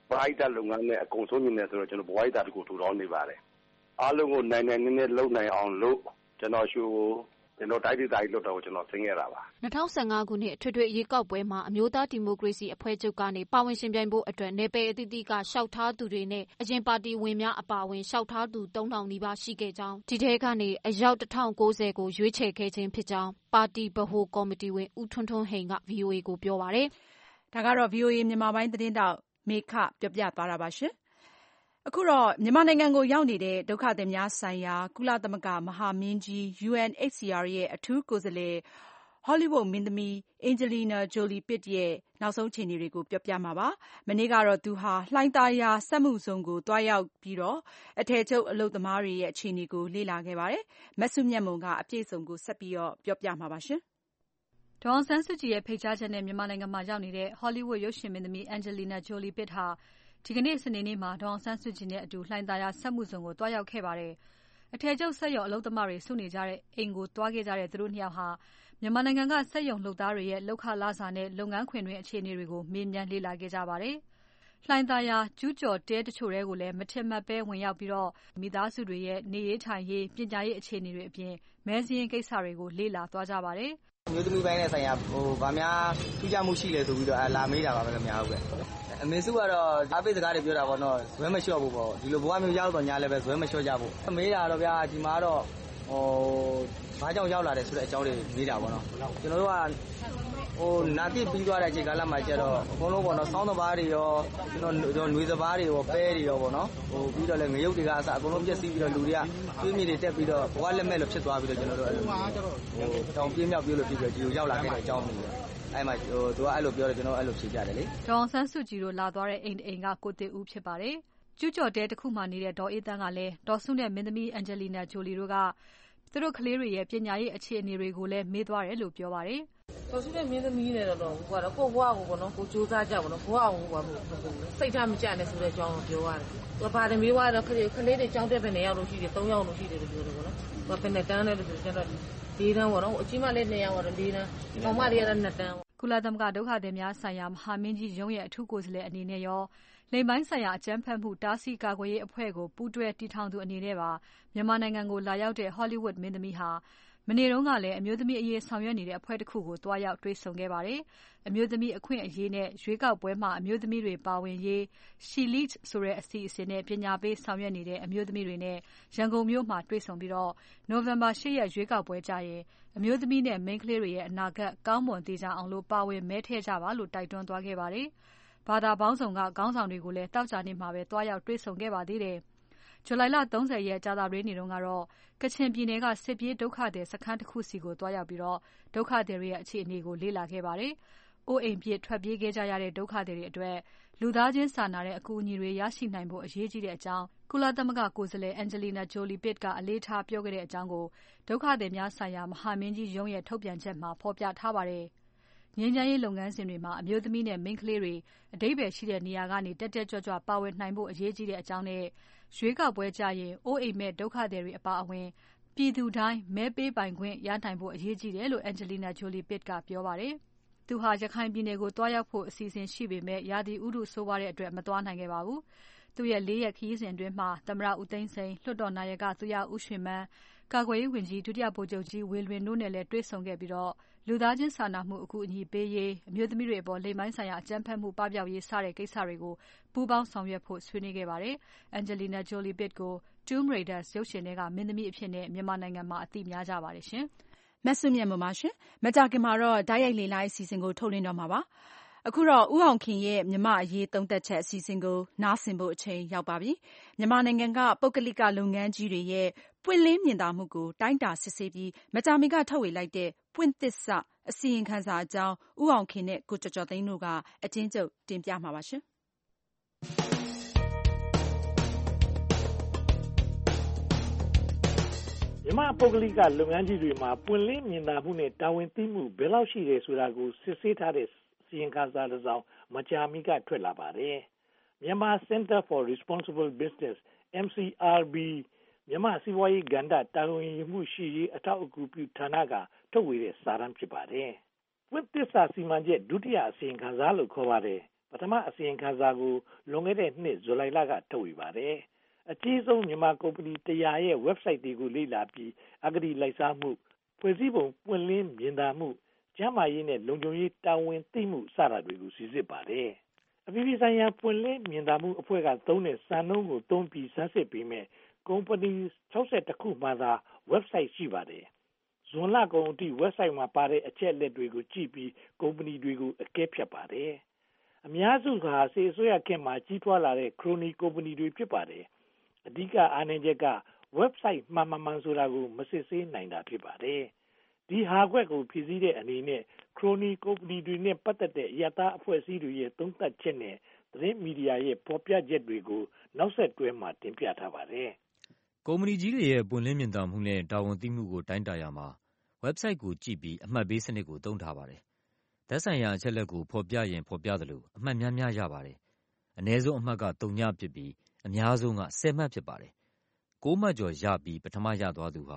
Speaker 9: ပရိုက်တာလုပ်ငန်းနဲ့အကုန်ဆုံးနေတယ်ဆိုတော့ကျွန်တော်ဘဝတာတကူထူထောင်နေပါတယ်အားလုံးကိုနိုင်နိုင်နည်းနည်းလုံနိုင်အောင်လို့ကျွန်တော်ရှိုးကိုကျွန်တော်တိုက်ဒေသကြီးလွတ်တော်ကိုကျွန်တော်ဆင်းခဲ့တာပါ
Speaker 8: 2015 ခုနှစ်အထွေထွေရွေးကောက်ပွဲမှာအမျိုးသားဒီမိုကရေစီအဖွဲ့ချုပ်ကနေပါဝင်ရှင်ပြိုင်ဖို့အတွက်နယ်ပယ်အသီးသီးကလျှောက်ထားသူတွေနဲ့အရင်ပါတီဝင်များအပါအဝင်လျှောက်ထားသူ 3000 နီးပါးရှိခဲ့ကြောင်းဒီထဲကနေအယောက်1090ကိုရွေးချယ်ခဲ့ခြင်းဖြစ်ကြောင်းပါတီဗဟိုကော်မတီဝင်ဦးထွန်းထွန်းဟိန်က VOA ကိုပြောပါတယ်
Speaker 7: ။ဒါကတော့ VOA မြန်မာပိုင်းသတင်းတောက်မေခပြောပြသွားတာပါရှင်။အခုတော့မြန်မာနိုင်ငံကိုရောက်နေတဲ့ဒုက္ခသည်များဆိုင်ရာကုလသမဂ္ဂမဟာမင်းကြီး UNHCR ရဲ့အထူးကိုယ်စားလှယ်ဟောလိဝုဒ်မင်းသမီး Angelina Jolie Pitt ရဲ့နောက်ဆုံးအခြေအနေတွေကိုပြောပြမှာပါ။မနေ့ကတော့သူဟာလှိုင်သာယာစက်မှုဇုံကိုသွားရောက်ပြီးတော့အထည်ချုပ်အလုပ်သမားတွေရဲ့အခြေအနေကိုလေ့လာခဲ့ပါတယ်။မစုမြတ်မုံကအပြည့်စုံကိုဆက်ပြီးတော့ပြောပြမှာပါရှင်။ဒေါ်အောင်ဆန်းစုကြည်ရဲ့ဖိတ်ကြားချက်နဲ့မြန်မာနိုင်ငံမှာရောက်နေတဲ့ဟောလိဝုဒ်ရုပ်ရှင်မင်းသမီး Angelina Jolie Pitt ဟာဒီကနေ့စနေနေ့မှာဒေါ်အောင်ဆန်းစုကြည်နဲ့အတူလှိုင်သာယာစက်မှုဇုံကိုတွားရောက်ခဲ့ပါတယ်။အထည်ချုပ်စက်ရုံအလုပ်သမားတွေစုနေကြတဲ့အိမ်ကိုတွားခဲ့ကြတဲ့သူတို့နှစ်ယောက်ဟာမြန်မာနိုင်ငံကစက်ရုံလုပ်သားတွေရဲ့လောက်ခလစာနဲ့လုပ်ငန်းခွင်တွင်အခြေအနေတွေကိုမေးမြန်းလေ့လာခဲ့ကြပါတယ်။လှိုင်သာယာကျူးကျော်တဲတချို့တွေကိုလည်းမထင်မှတ်ပဲဝင်ရောက်ပြီးတော့မိသားစုတွေရဲ့နေရေးထိုင်ရေးပညာရေးအခြေအနေတွေအပြင်မဲစင်းကိစ္စတွေကိုလေ့လာသွားကြပါတယ်
Speaker 10: ။မျိုးသမီးပိုင်းနဲ့ဆိုင်ရာဗာများထူးခြားမှုရှိလဲဆိုပြီးတော့လာမေးတာပါပဲခင်ဗျာဟုတ်ကဲ့အမေစုကတော့အားပေးစကားတွေပြောတာပေါ့နော်ဇွဲမလျှော့ဘူးပေါ့ဒီလိုဘဝမျိုးရောက်တော့ညာလည်းပဲဇွဲမလျှော့ကြဘူးမေးတာတော့ဗျာဒီမှာတော့ဘာကြောင့်ရောက်လာတယ်ဆိုတဲ့အကြောင်းတွေမေးတာပေါ့နော်ကျွန်တော်တို့ကနာတိပြီးသွားတဲ့အချိန်ကာလမှာကျတော့အကုန်လုံးပေါ့နော်စောင်းသဘားတွေရောကျွန်တော်ຫນွေသဘားတွေရောပဲတွေရောပေါ့နော်ပြီးတော့လည်းငရုတ်တွေကအစအကုန်လုံးပြည့်စည်ပြီးတော့လူတွေကပြင်းမြေတွေတက်ပြီးတော့ဘဝလက်မဲ့လို့ဖြစ်သွားပြီးတော့ကျွန်တော်တို့အဲ့လိုတောင်ပြင်းမြောက်ပြလို့ပြီးတော့ဒီလိုရောက်လာခဲ့တဲ့အကြောင်းမျိုးအဲ့မှာသူကအဲ့လိုပြောတယ်ကျွန်တော်အဲ့လိုဖြေကြတယ်လေ
Speaker 7: ဒေါ်အောင်ဆန်းစုကြည်တို့လာသွားတဲ့အိမ်ကကိုတစ်ဦးဖြစ်ပါတယ်ကျူးကျော်တဲတစ်ခုမှနေတဲ့ဒေါ်အေးသန်းကလည်းဒေါ်စုနဲ့မင်းသမီး Angelina Jolie တို့ကသူတို့ကလေးတွေရဲ့ပညာရေးအခြေအနေတွေကိုလည်းမေးသွားတယ်လို့ပြောပါတယ်
Speaker 11: ဒေါ်စုနဲ့မင်းသမီးနဲ့တော့ကိုကတော့ကိုယ့်ဘဝကိုပေါ့နော်ကိုကြိုးစားကြပေါ့နော်ဘဝကိုပေါ့စိတ်ထားမကြနဲ့ဆိုတဲ့အကြောင်းကိုပြောရတယ်သူကဘာတွေမေးသွားတော့ကလေးတွေကြောင်းတက်ပဲနေရောက်လို့ရှိတယ်3ယောက်လို့ရှိတယ်လို့ပြောတယ်ပေါ့နော်သူကဘယ်နဲ့တန်းလဲလို့ဆိုတော့4တန်းပေါ့နော်အကြီးမလေး2ယောက်ကတော့4တန်းကောင်မလေးကတော့2တန်း
Speaker 7: ကုလသမဂ္ဂဒုက္ခသည်များဆိုင်ရာမဟာမင်းကြီးရုံးရဲ့အထူးကိုယ်စားလှယ်အနေနဲ့ရောလိင်ပိုင်းဆိုင်ရာအကြမ်းဖက်မှုတားဆီးကာကွယ်ရေးအဖွဲ့ကိုပူးတွဲတည်ထောင်သူအနေနဲ့ပါမြန်မာနိုင်ငံကိုလာရောက်တဲ့ Hollywood မင်းသမီးဟာမနေ့တုန်းကလည်းအမျိုးသမီးအရေးဆောင်ရွက်နေတဲ့အဖွဲ့တစ်ခုကိုတွားရောက်တွေ့ဆုံခဲ့ပါတယ်။အမျိုးသမီးအခွင့်အရေးနဲ့ရွေးကောက်ပွဲမှာအမျိုးသမီးတွေပါဝင်ရေး She Leads ဆိုတဲ့အစီအစဉ်နဲ့ပညာပေးဆောင်ရွက်နေတဲ့အမျိုးသမီးတွေနဲ့ရန်ကုန်မြို့မှာတွေ့ဆုံပြီးတော့ November 8 ရက်ရွေးကောက်ပွဲကြရင်အမျိုးသမီးနဲ့မိန်းကလေးတွေရဲ့အနာဂတ်ကောင်းမွန်တည်ကြအောင်လို့ပါဝင်မဲထည့်ကြပါလို့တိုက်တွန်းသွားခဲ့ပါတယ်။ဘာသာပေါင်းစုံကခေါင်းဆောင်တွေကိုလည်းတောက်ကြနေမှာပဲတွားရောက်တွေ့ဆုံခဲ့ပါသေးတယ်။ဇူလိုင်လ30ရက်ကြာသပတေးနေ့တုန်းကတော့ကချင်ပြည်နယ်ကစစ်ပြေးဒုက္ခသည်စခန်းတစ်ခုစီကိုတွားရောက်ပြီးတော့ဒုက္ခသည်တွေရဲ့အခြေအနေကိုလေ့လာခဲ့ပါတယ်။အိုးအိမ်ပြည့်ထွက်ပြေးခဲ့ကြရတဲ့ဒုက္ခသည်တွေအတွက်လူသားချင်းစာနာတဲ့အကူအညီတွေရရှိနိုင်ဖို့အရေးကြီးတဲ့အကြောင်းကုလသမဂ္ဂကိုယ်စားလှယ် Angelina Jolie Pitt ကအလေးထားပြောခဲ့တဲ့အကြောင်းကိုဒုက္ခသည်များဆိုင်ရာမဟာမင်းကြီးရုံးရဲ့ထုတ်ပြန်ချက်မှာဖော်ပြထားပါတယ်။ငြိမ်းချမ်းရေးလုပ်ငန်းစဉ်တွေမှာအမျိုးသမီးနဲ့မိန်းကလေးတွေအဓိပ္ပာယ်ရှိတဲ့နေရာကနေတက်တက်ကြွကြွပါဝင်နိုင်ဖို့အရေးကြီးတဲ့အကြောင်းနဲ့ရွေးကောက်ပွဲကြရင်အိုးအိမ်မဲ့ဒုက္ခသည်တွေအပါအဝင်ပြည်သူတိုင်းမဲပေးပိုင်ခွင့်ရနိုင်ဖို့အရေးကြီးတယ်လို့ Angelina Jolie Pitt ကပြောပါတယ်။သူဟာရခိုင်ပြည်နယ်ကိုတွားရောက်ဖို့အစီအစဉ်ရှိပေမဲ့ရာသီဥတုဆိုးဝါးတဲ့အတွက်မသွားနိုင်ခဲ့ပါဘူး။သူ့ရဲ့4ရက်ခရီးစဉ်အတွင်းမှာသမ္မတဦးသိန်းစိန်လွှတ်တော်နာယကသူရဦးရွှေမန်းကာကွယ်ရေးဝန်ကြီးဒုတိယဗိုလ်ချုပ်ကြီးဝေလွင်တို့နဲ့လည်းတွေ့ဆုံခဲ့ပြီးတော့လူသားချင်းစာနာမှုအကူအညီပေးရေးအမျိုးသမီးတွေအပေါ်လိင်ပိုင်းဆိုင်ရာအကြမ်းဖက်မှုပပျောက်ရေးစတဲ့ကိစ္စတွေကိုပူးပေါင်းဆောင်ရွက်ဖို့ဆွေးနွေးခဲ့ပါတယ်။ Angelina Jolie Pitt ကို Tomb Raider ရုပ်ရှင်ထဲကမင်းသမီးအဖြစ်နဲ့မြန်မာနိုင်ငံမှာအသိများကြပါတယ်ရှင်။မဆုမြတ်မရှင်မကြခင်မှာတော့ဓာတ်ရိုက်လေလိုက်အစီအစဉ်ကိုထုတ်လွှင့်တော့မှာပါ။အခုတော့ဦးအောင်ခင်ရဲ့မြမအရေးသုံးသက်ချက်အစီအစဉ်ကိုနားဆင်ဖို့အချိန်ရောက်ပါပြီ။မြန်မာနိုင်ငံကပုဂ္ဂလိကလုပ်ငန်းကြီးတွေရဲ့ပွင့်လင်းမြင်သာမှုကိုတိုင်းတာစစ်ဆေးပြီးမကြာမီကထုတ်ဝေလိုက်တဲ့ပွင့်သစ်စအစီရင်ခံစာအကြောင်းဦးအောင်ခင်နဲ့ကိုကျော်ကျော်သိန်းတို့ကအကျဉ်းချုပ်တင်ပြမှာပါရှင်။
Speaker 12: မြန်မာပုဂ္ဂလိကလုပ်ငန်းကြီးတွေမှာပွင့်လင်းမြင်သာမှုနဲ့တာဝန်သိမှုဘယ်လောက်ရှိတယ်ဆိုတာကိုစစ်ဆေးထားတဲ့စီရင်ခံစာတစ်စောင်မကြာမီကထွက်လာပါတယ်။ Myanmar Center for Responsible Business MCRB မြန်မာစီးပွားရေးကဏ္ဍတာဝန်ယူမှုရှိရေးအထောက်အကူပြုဌာနကထုတ်ဝေတဲ့စာတမ်းဖြစ်ပါတယ်။ပွင့်သစ်စာစီမံချက်ဒုတိယအစီရင်ခံစာလို့ခေါ်ပါတယ်။ထမအစီရင်ခံစာကိုလွန်ခဲ့တဲ့နှစ်ဇူလိုင်လကထုတ်ဝေပါတယ်။အကြီးဆုံးမြန်မာကုမ္ပဏီ100ရဲ့ website တွေကိုလေ့လာပြီးအဂတိလိုက်စားမှုဖွဲ့စည်းပုံပွင့်လင်းမြင်သာမှုကျန်းမာရေးနဲ့လုံခြုံရေးတာဝန်သိမှုစတာတွေကိုစီစစ်ပါတယ်။အပြည်ပြည်ဆိုင်ရာပွင့်လင်းမြင်သာမှုအဖွဲ့ကသုံးတဲ့စံနှုန်းကိုသုံးပြီးစမ်းစစ်ပြီးမဲ့ကုမ္ပဏီ62ခုမှသာ website ရှိပါတယ်။ဇွန်လကုန်အထိ website မှာပါတဲ့အချက်အလက်တွေကိုကြည့်ပြီးကုမ္ပဏီတွေကိုအကဲဖြတ်ပါတယ်။အများစုကစစ်အစိုးရခေတ်မှာကြီးထွားလာတဲ့ခရိုနီကုမ္ပဏီတွေဖြစ်ပါတယ်။အဓိကအားနည်းချက်က website မှန်ဆိုတာကိုမစစ်ဆေးနိုင်တာဖြစ်ပါတယ်။ဒီဟာကွက်ကိုဖြည့်ဆည်းတဲ့အနေနဲ့ခရိုနီကုမ္ပဏီတွေနဲ့ပတ်သက်တဲ့အရပ်သားအဖွဲ့အစည်းတွေရဲ့သုံးသပ်ချက်နဲ့သတင်းမီဒီယာရဲ့ဖော်ပြချက်တွေကိုနောက်ဆက်တွဲမှာတင်ပြထားပါတယ်
Speaker 3: ။ကုမ္ပဏီကြီးတွေရဲ့ပွင့်လင်းမြင်သာမှုနဲ့တာဝန်သိမှုကိုတိုင်းတာရမှာ website ကိုကြည့်ပြီးအမှတ်ပေးစနစ်ကိုသုံးထားပါတယ်။သက်ဆိုင်ရာအချက်လက်ကိုဖော်ပြရင်ဖော်ပြသလိုအမှတ်များရပါတယ်။အနည်းဆုံးအမှတ်က3ဖြစ်ပြီးအများဆုံးက10မှတ်ဖြစ်ပါတယ်။6မှတ်ကျော်ရပြီးပထမရသွားသူဟာ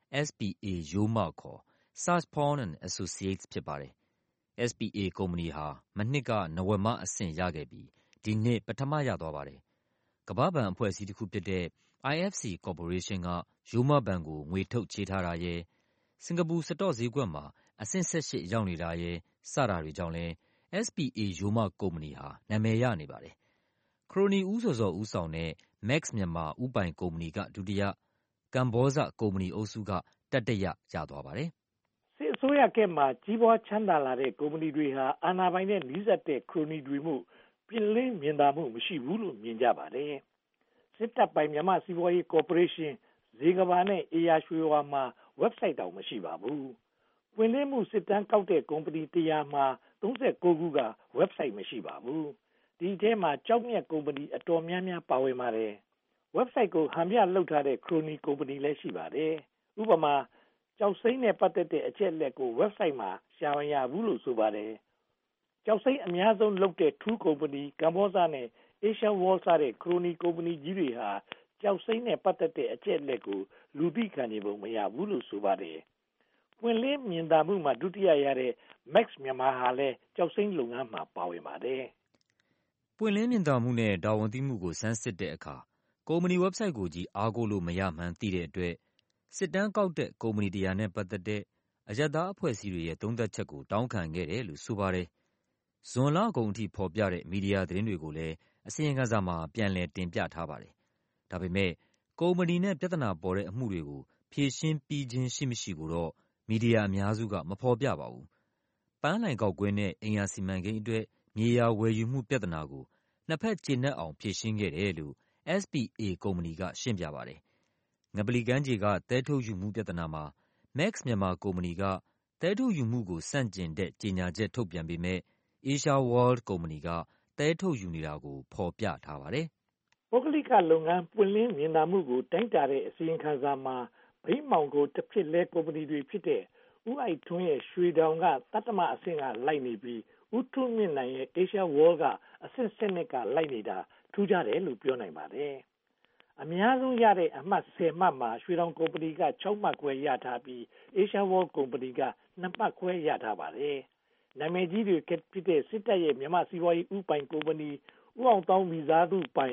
Speaker 3: SPA ရိုးမခေါ် Sasfon and Associates ဖြစ်ပါတယ်။ SPA ကုမ္ပဏီဟာမနှစ်ကနဝမအဆင့်ရခဲ့ပြီးဒီနှစ်ပထမရသွားပါတယ်။ကမ္ဘာ့ဘဏ်အဖွဲ့အစည်းတစ်ခုဖြစ်တဲ့ IFC Corporation ကရိုးမဘဏ်ကိုငွေထုတ်ချေးထားတာရဲ့စင်ကာပူစတော့ဈေးကွက်မှာအဆင့်18ရောက်နေတာရဲ့စတာတွေကြောင့်လဲ SPA ရိုးမကုမ္ပဏီဟာနာမည်ရနေပါတယ်။ခရိုနီဦးစော်ဦးဆောင်တဲ့ Max မြန်မာဦးပိုင်ကုမ္ပဏီကဒုတိယကမ္ဘောဇကုမ္ပဏီအုပ်စုကတတိယရသွားပါတယ်
Speaker 12: ။စစ်အစိုးရခေတ်မှာကြီးပွားချမ်းသာလာတဲ့ကုမ္ပဏီတွေဟာအာဏာပိုင်နဲ့နှီးစပ်တဲ့ခရိုနီတွေမှုပြင်လင်းမြင်သာမှုမရှိဘူးလို့မြင်ကြပါတယ်။စစ်တပ်ပိုင်မြန်မာစီးပွားရေးကော်ပိုရေးရှင်းဇေကဘာနဲ့အေယာရွှေဝါမှာ website တောင်မရှိပါဘူး။ပွင့်လင်းမှုစစ်တမ်းကောက်တဲ့ကုမ္ပဏီ100မှာ39ခုက website မရှိပါဘူး။ဒီထဲမှာကြောက်မြတ်ကုမ္ပဏီအတော်များများပါဝင်ပါတယ်။ website ကိုဟန်ပြလုပ်ထားတဲ့ခရိုနီကုမ္ပဏီလည်းရှိပါတယ်။ဥပမာကျောက်စိမ်းနဲ့ပတ်သက်တဲ့အချက်အလက်ကို website မှာရှာမရဘူးလို့ဆိုပါတယ်။ကျောက်စိမ်းအများဆုံးလုပ်တဲ့ထူးကုမ္ပဏီကမ္ဘောဇနဲ့ Asia World စတဲ့ခရိုနီကုမ္ပဏီကြီးတွေဟာကျောက်စိမ်းနဲ့ပတ်သက်တဲ့အချက်အလက်ကိုလူသိခံနေပုံမရဘူးလို့ဆိုပါတယ်။ပွင့်လင်းမြင်သာမှုမှာဒုတိယရတဲ့ Max မြန်မာဟာလည်းကျောက်စိမ်းလုပ်ငန်းမှာပါဝင်ပါတယ်
Speaker 3: ။ပွင့်လင်းမြင်သာမှုနဲ့တာဝန်သိမှုကိုစမ်းစစ်တဲ့အခါကုမ္ပဏီ website ကိုကြည့်အားကိုးလို့မရမှန်းသိတဲ့အတွက်စစ်တမ်းကောက်တဲ့ကုမ္ပဏီ100နဲ့ပတ်သက်တဲ့အရပ်သားအဖွဲ့အစည်းတွေရဲ့သုံးသပ်ချက်ကိုတောင်းခံခဲ့တယ်လို့ဆိုပါတယ်။ဇွန်လကုန်အထိဖော်ပြတဲ့မီဒီယာသတင်းတွေကိုလည်းအစီရင်ခံစာမှာပြန်လည်တင်ပြထားပါတယ်။ဒါပေမဲ့ကုမ္ပဏီနဲ့ပြဿနာပေါ်တဲ့အမှုတွေကိုဖြေရှင်းပြီးခြင်းရှိမရှိကိုတော့မီဒီယာအများစုကမဖော်ပြပါဘူး။ပန်းလှိုင်ကောက်ကွင်းနဲ့အိမ်ယာစီမံကိန်းအတွက်မြေယာဝယ်ယူမှုပြဿနာကိုနှစ်ဖက်ကျေနပ်အောင်ဖြေရှင်းခဲ့တယ်လို့ SPA ကုမ္ပဏီကရှင်းပြပါတယ်။ငပလီကမ်းခြေကသဲထုတ်ယူမှုပြဿနာမှာ Max မြန်မာကုမ္ပဏီကသဲထုတ်ယူမှုကိုဆန့်ကျင်တဲ့ကြေညာချက်ထုတ်ပြန်ပေမဲ့ Asia World ကုမ္ပဏီကသဲထုတ်ယူနေတာကိုဖော်ပြထားပါတယ်
Speaker 12: ။ပုဂ္ဂလိကလုပ်ငန်းပွင့်လင်းမြင်သာမှုကိုတိုင်းတာတဲ့အစီရင်ခံစာမှာဗိမောင်ကိုတစ်ဖြစ်လဲကုမ္ပဏီတွေဖြစ်တဲ့ဦးအိုက်ထွန်းရဲ့ရွှေတောင်ကတတ္တမအဆင့်ကလိုက်နေပြီးဦးထွန်းမြင့်နိုင်ရဲ့ Asia World ကအဆင့်7ကလိုက်နေတာထူးခြားတယ်လို့ပြောနိုင်ပါတယ်။အများဆုံးရတဲ့အမှတ်10မှတ်မှာရွှေတောင်ကုမ္ပဏီက6မှတ်ခွဲရထားပြီး Asia World ကုမ္ပဏီက2မှတ်ခွဲရထားပါတယ်။နာမည်ကြီးတွေဖြစ်တဲ့စစ်တပ်ရဲ့မြန်မာစီးပွားရေးဥပိုင်ကုမ္ပဏီဦးအောင်တောင်းမိသားစုပိုင်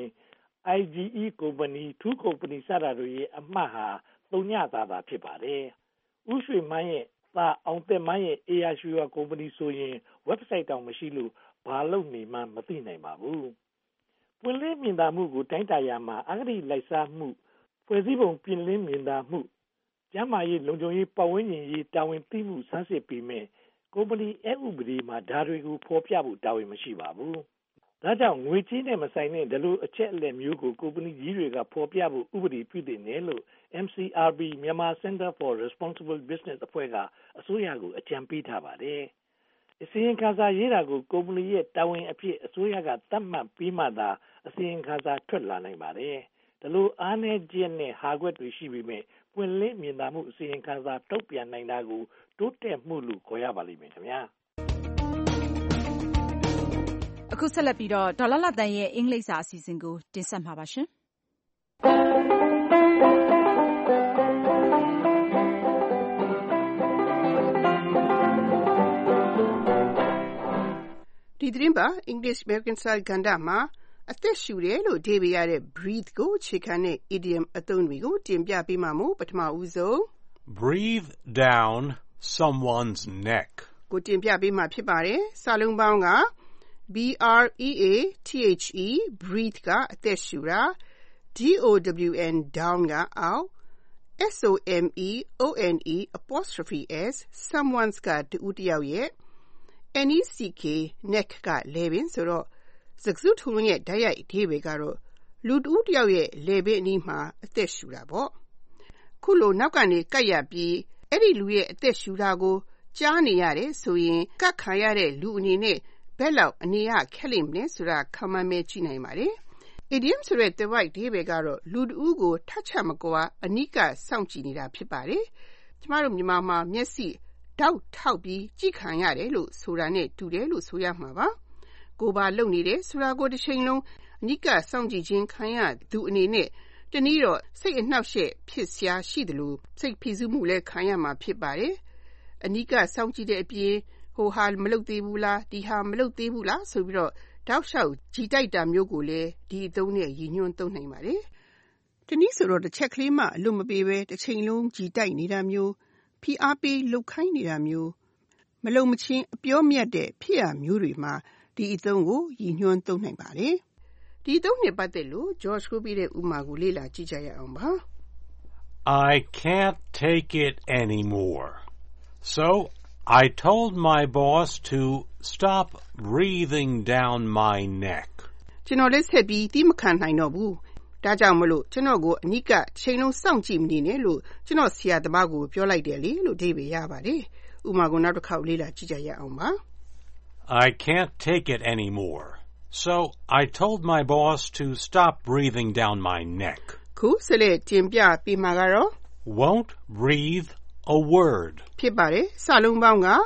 Speaker 12: IGE ကုမ္ပဏီထူးကုမ္ပဏီစတာတွေရဲ့အမှတ်ဟာ3သာဖြစ်ပါတယ်။ဦးရွှေမန်းရဲ့အောင်သက်မန်းရဲ့အေယာရွှေဝါကုမ္ပဏီဆိုရင် website တောင်မရှိလို့ဘာလုပ်နေမှမသိနိုင်ပါဘူး။ပွင့်လင်းမြင်သာမှုကိုတိုင်းတာရမှာအဂတိလိုက်စားမှုဖွဲ့စည်းပုံပြင်လင်းမြင်သာမှုကျန်းမာရေးလုံခြုံရေးပတ်ဝန်းကျင်ရေးတာဝန်သိမှုစမ်းစစ်ပြီးမဲ့ကုမ္ပဏီအဥပဒေမှာဓာတ်တွေကိုဖော်ပြဖို့တာဝန်မရှိပါဘူး။ဒါကြောင့်ငွေကြေးနဲ့မဆိုင်တဲ့ဒီလိုအချက်အလက်မျိုးကိုကုမ္ပဏီကြီးတွေကဖော်ပြဖို့ဥပဒေပြုတင်တယ်လို့ MCRB Myanmar Center for Responsible Business အဖွဲ့ကအစိုးရကိုအကြံပေးထားပါတယ်။အစီရင်ခံစာရေးတာကိုကုမ္ပဏီရဲ့တာဝန်အဖြစ်အစိုးရကသတ်မှတ်ပြီးမှသာအစီရင်ခံစာထွက်လာနိုင်ပါတယ်။ဒီလိုအားနည်းချက်နဲ့ဟာကွက်တွေရှိပေမဲ့ပွင့်လင်းမြင်သာမှုအစီရင်ခံစာထုတ်ပြန်နိုင်တာကိုတိုးတက်မှုလို့ခေါ်ရပါလိမ့်မယ်ခင်ဗျာ။
Speaker 7: အခုဆက်လက်ပြီးတော့ဒေါ်လာလတန်ရဲ့အင်္ဂလိပ်စာအစီအစဉ်ကိုတင်ဆက်မှာပါရှင်။ဒီသတင်း
Speaker 13: တင်းပါ English American Style ကဏ္ဍမှာအသက်ရှူတယ်လို့အဓိပ္ပာယ်ရတဲ့ breathe ကိုအခြေခံတဲ့ idiom အသုံးတွေကိုတင်ပြပေးမှာမို့ပထမဦးဆုံး
Speaker 14: breathe down someone's neck
Speaker 13: ကိုတင်ပြပေးမှာဖြစ်ပါတယ်စာလုံးပေါင်းက B-R-E-A-T-H-E breathe ကအသက်ရှူတာ D-O-W-N down ကအောက် S-O-M-E-O-N-E apostrophe S someone's ကတူဦးတစ်ယောက်ရဲ့ N-E-C-K neck ကလဲပင်ဆိုတော့စကားစုထုံးရဲ့ဓာတ်ရိုက်အဓိပ္ပာယ်ကတော့လူတူတစ်ယောက်ရဲ့လဲပင်အနီးမှာအသက်ရှူတာပေါ့ခုလိုနောက်ကနေကပ်ရပြီးအဲ့ဒီလူရဲ့အသက်ရှူတာကိုကြားနေရတယ်ဆိုရင်ကပ်ခံရတဲ့လူအနေနဲ့ဘယ်လောက်အနေရခက်လိမ့်မလဲဆိုတာခံမှန်းမဲကြည့်နိုင်ပါတယ်။ idiom ဆိုတဲ့ the right ဒီဘယ်ကတော့လူတူကိုထပ်ချမကွာအနိကစောင့်ကြည့်နေတာဖြစ်ပါတယ်။ကျမတို့မြန်မာမှာမျက်စိတောက်ထောက်ပြီးကြည့်ခံရတယ်လို့ဆိုတာနဲ့တူတယ်လို့ဆိုရမှာပါ။ကိုပါလုံနေတယ်ဆိုတာကိုတစ်ချိန်လုံးအနိကစောင့်ကြည့်ခြင်းခံရသူအနေနဲ့တနည်းတော့စိတ်အနှောက်အယှက်ဖြစ်စရာရှိတယ်လို့စိတ်ဖိစီးမှုလည်းခံရမှာဖြစ်ပါတယ်။အနိကစောင့်ကြည့်တဲ့အပြင်ဟိုဟာမလုပ်သေးဘူးလားဒီဟာမလုပ်သေးဘူးလားဆိုပြီးတော့တောက်လျှောက်ကြည်တိုက်တာမျိုးကိုလည်းဒီအသုံးနဲ့ရည်ညွှန်းသုံးနိုင်ပါတယ်။ဒီနည်းဆိုတော့တစ်ချက်ကလေးမှအလို့မပေးပဲတစ်ချိန်လုံးကြည်တိုက်နေတာမျိုးဖိအားပေးလှုပ်ခိုင်းနေတာမျိုးမလုံမချင်းအပြောမြတ်တဲ့ဖြစ်ရမျိုးတွေမှာဒီအသုံးကိုရည်ညွှန်းသုံးနိုင်ပါတယ်။ဒီအသုံးနဲ့ပတ်သက်လို့ George ကိုပြီးတဲ့ဥပမာကိုလေ့လာကြည့်ကြရအောင်ပါ
Speaker 14: ။ I can't take it anymore. So I told my boss to stop breathing down my neck.
Speaker 13: ကျွန်တော်လည်းဆက်ပြီးတီးမခံနိုင်တော့ဘူး။ဒါကြောင့်မလို့ကျွန်တော်ကိုအနိကချိန်လုံးစောင့်ကြည့်မနေနဲ့လို့ကျွန်တော်ဆရာသမားကိုပြောလိုက်တယ်လေလို့အဓိပ္ပာယ်ရပါတယ်။ဥပမာကိုနောက်တစ်ခေါက်လေ့လာကြည့်ကြရအောင်ပါ
Speaker 14: ။ I can't take it anymore. So I told my boss to stop breathing down my neck.
Speaker 13: ခုဆက်လက်တင်ပြပေးမှာကတော့
Speaker 14: won't breathe a word
Speaker 13: ဖြစ်ပါတယ်စာလုံးပေါင်းက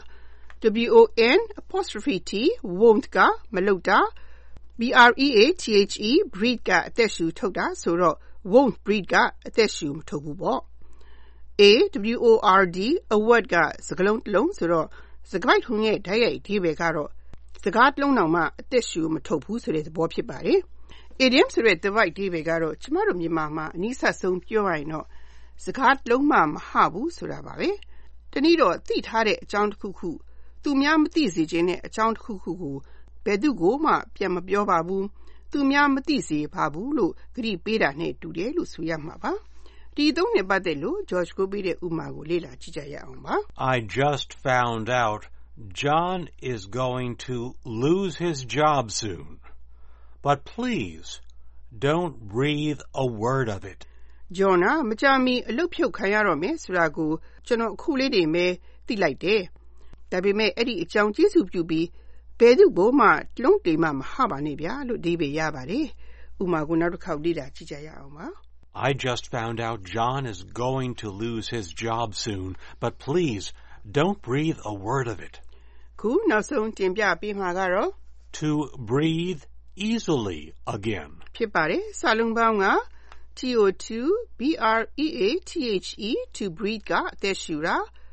Speaker 13: W-O-N-T won't ကမလုပ်တာ B-R-E-A-T-H-E breathe ကအသက်ရှူထုတ်တာဆိုတော့ won't breathe ကအသက်ရှူမထုတ်ဘူးပေါ့ A-W-O-R-D a word ကစကားလုံးတစ်လုံးဆိုတော့စကားပိုက်ထုံးရဲ့ဓာတ်ရိုက်အဓိပ္ပာယ်ကတော့စကားတစ်လုံးတောင်မှအသက်ရှူမထုတ်ဘူးဆိုတဲ့သဘောဖြစ်ပါတယ် idiom ဆိုတဲ့ the right အဓိပ္ပာယ်ကတော့ကျမတို့မြန်မာမှာအနည်းဆက်ဆုံးပြောရရင်တော့စကားတစ်လုံးမှမဟဘူးဆိုတာပါပဲတနည်းတော့သိထားတဲ့အကြောင်းတစ်ခုခုသူများမသိစေခြင်းတဲ့အကြောင်းတစ်ခုခုကိုဘယ်သူကိုမှပြန်မပြောပါဘူးသူများမသိစေပါဘူးလို့ဂရုပေးတာနဲ့တူတယ်လို့ဆိုရမှာပါဒီအသုံးနဲ့ပတ်သက်လို့ George ကိုပေးတဲ့ဥပမာကိုလေ့လာကြည့်ကြရအောင်ပါ
Speaker 14: I just found out John is going to lose his job soon. But please, don't breathe a word of it.
Speaker 13: John မကြာမီအလုပ်ဖြုတ်ခံရတော့မယ်ဆိုတာကိုကျွန်တော်အခုလေးတင်ပဲသိလိုက်တယ်။ဒါပေမဲ့အဲ့ဒီအကြောင်းကျေးဇူးပြုပြီးဘယ်သူ့ဘို့မှလုံးတိမ်မှမဟပါနဲ့ဗျာလို့ဒီပဲရပါတယ်။ဥပမာကိုနောက်တစ်ခေါက်လေ့လာကြည့်ကြရအောင်ပါ
Speaker 14: ။ I just found out John is going to lose his job soon, but please, don't breathe a word of it.
Speaker 13: ခုနောက်ဆုံးတင်ပြပေးမှာကတော့
Speaker 14: to breathe easily again
Speaker 13: ဖြစ်ပါတယ်စာလုံးပေါင်းက T-O-2-B-R-E-A-T-H-E to breathe ကအသက်ရှူတာ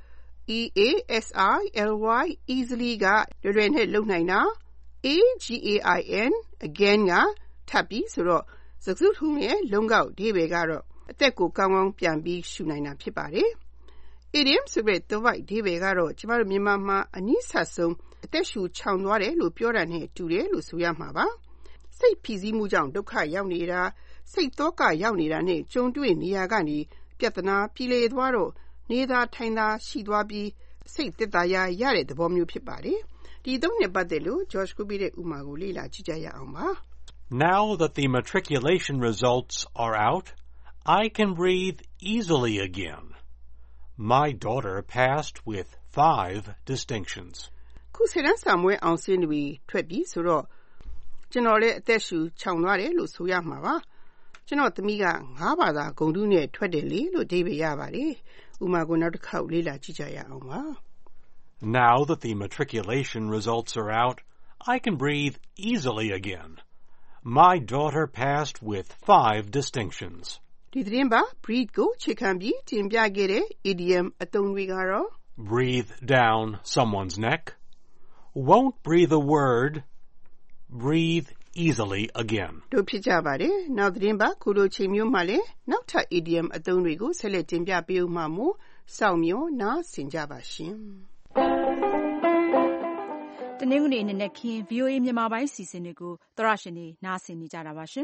Speaker 13: E-A-S-I-L-Y easily ကလွယ်နဲ့လုပ်နိုင်တာ A-G-A-I-N again ကထပ်ပြီးဆိုတော့စကားစုထုံးရဲ့လုံးကောက်အဓိပ္ပာယ်ကတော့အသက်ကိုကောင်းကောင်းပြန်ပြီးရှူနိုင်တာဖြစ်ပါတယ်idiom ဆိုတဲ့ the right အဓိပ္ပာယ်ကတော့ကျမတို့မြန်မာမှာအနည်းဆက်ဆုံးအသက်ရှူချောင်သွားတယ်လို့ပြောတာနဲ့တူတယ်လို့ဆိုရမှာပါစိတ်ဖိစီးမှုကြောင့်ဒုက္ခရောက်နေတာစိတ်သောကရောက်နေတာနဲ့ကြုံတွေ့နေရကနေပြဿနာပြေလည်သွားတော့နေသာထိုင်သာရှိသွားပြီးစိတ်သက်သာရတဲ့သဘောမျိုးဖြစ်ပါတယ်ဒီအသုံးနဲ့ပတ်သက်လို့ George ကိုပြတဲ့ဥပမာကိုလေ့လာကြည့်ကြရအောင်ပါ
Speaker 14: Now that the matriculation results are out, I can breathe easily again.My daughter passed with 5 distinctions.
Speaker 13: ခုစေတန်းစာမွေးအောင်စင်းတွေထွက်ပြီဆိုတော့ကျွန်တော်လည်းအသက်ရှူချောင်သွားတယ်လို့ဆိုရမှာပါကျွန်တော်သမီးက9ဘာသာဂုဏ်ထူးနဲ့ထွက်တယ်လေလို့အဓိပ္ပာယ်ရပါတယ်ဥပမာကိုနောက်တစ်ခေါက်လေ့လာကြည့်ကြရအောင်ပါ
Speaker 14: Now that the matriculation results are out, I can breathe easily again. My daughter passed with 5 distinctions.
Speaker 13: ဒီသတင်းပါ breathe ကိုခြေခံပြီးတင်ပြခဲ့တဲ့ idiom အသုံးတွေကတော့
Speaker 14: breathe down someone's neck, won't breathe a word, breathe easily again.
Speaker 13: တို့ဖြစ်ကြပါတယ်နောက်သတင်းပါခုလိုချိန်မျိုးမှလည်းနောက်ထပ် idiom အသုံးတွေကိုဆက်လက်တင်ပြပေးဦးမှာမို့စောင့်မျှော်နားဆင်ကြပါရှင်
Speaker 7: တနင်္ဂနွေနေ့နဲ့ခင် VOA မြန်မာပိုင်းစီစဉ်တွေကိုသရရှင်နေနားဆင်နေကြတာပါရှင်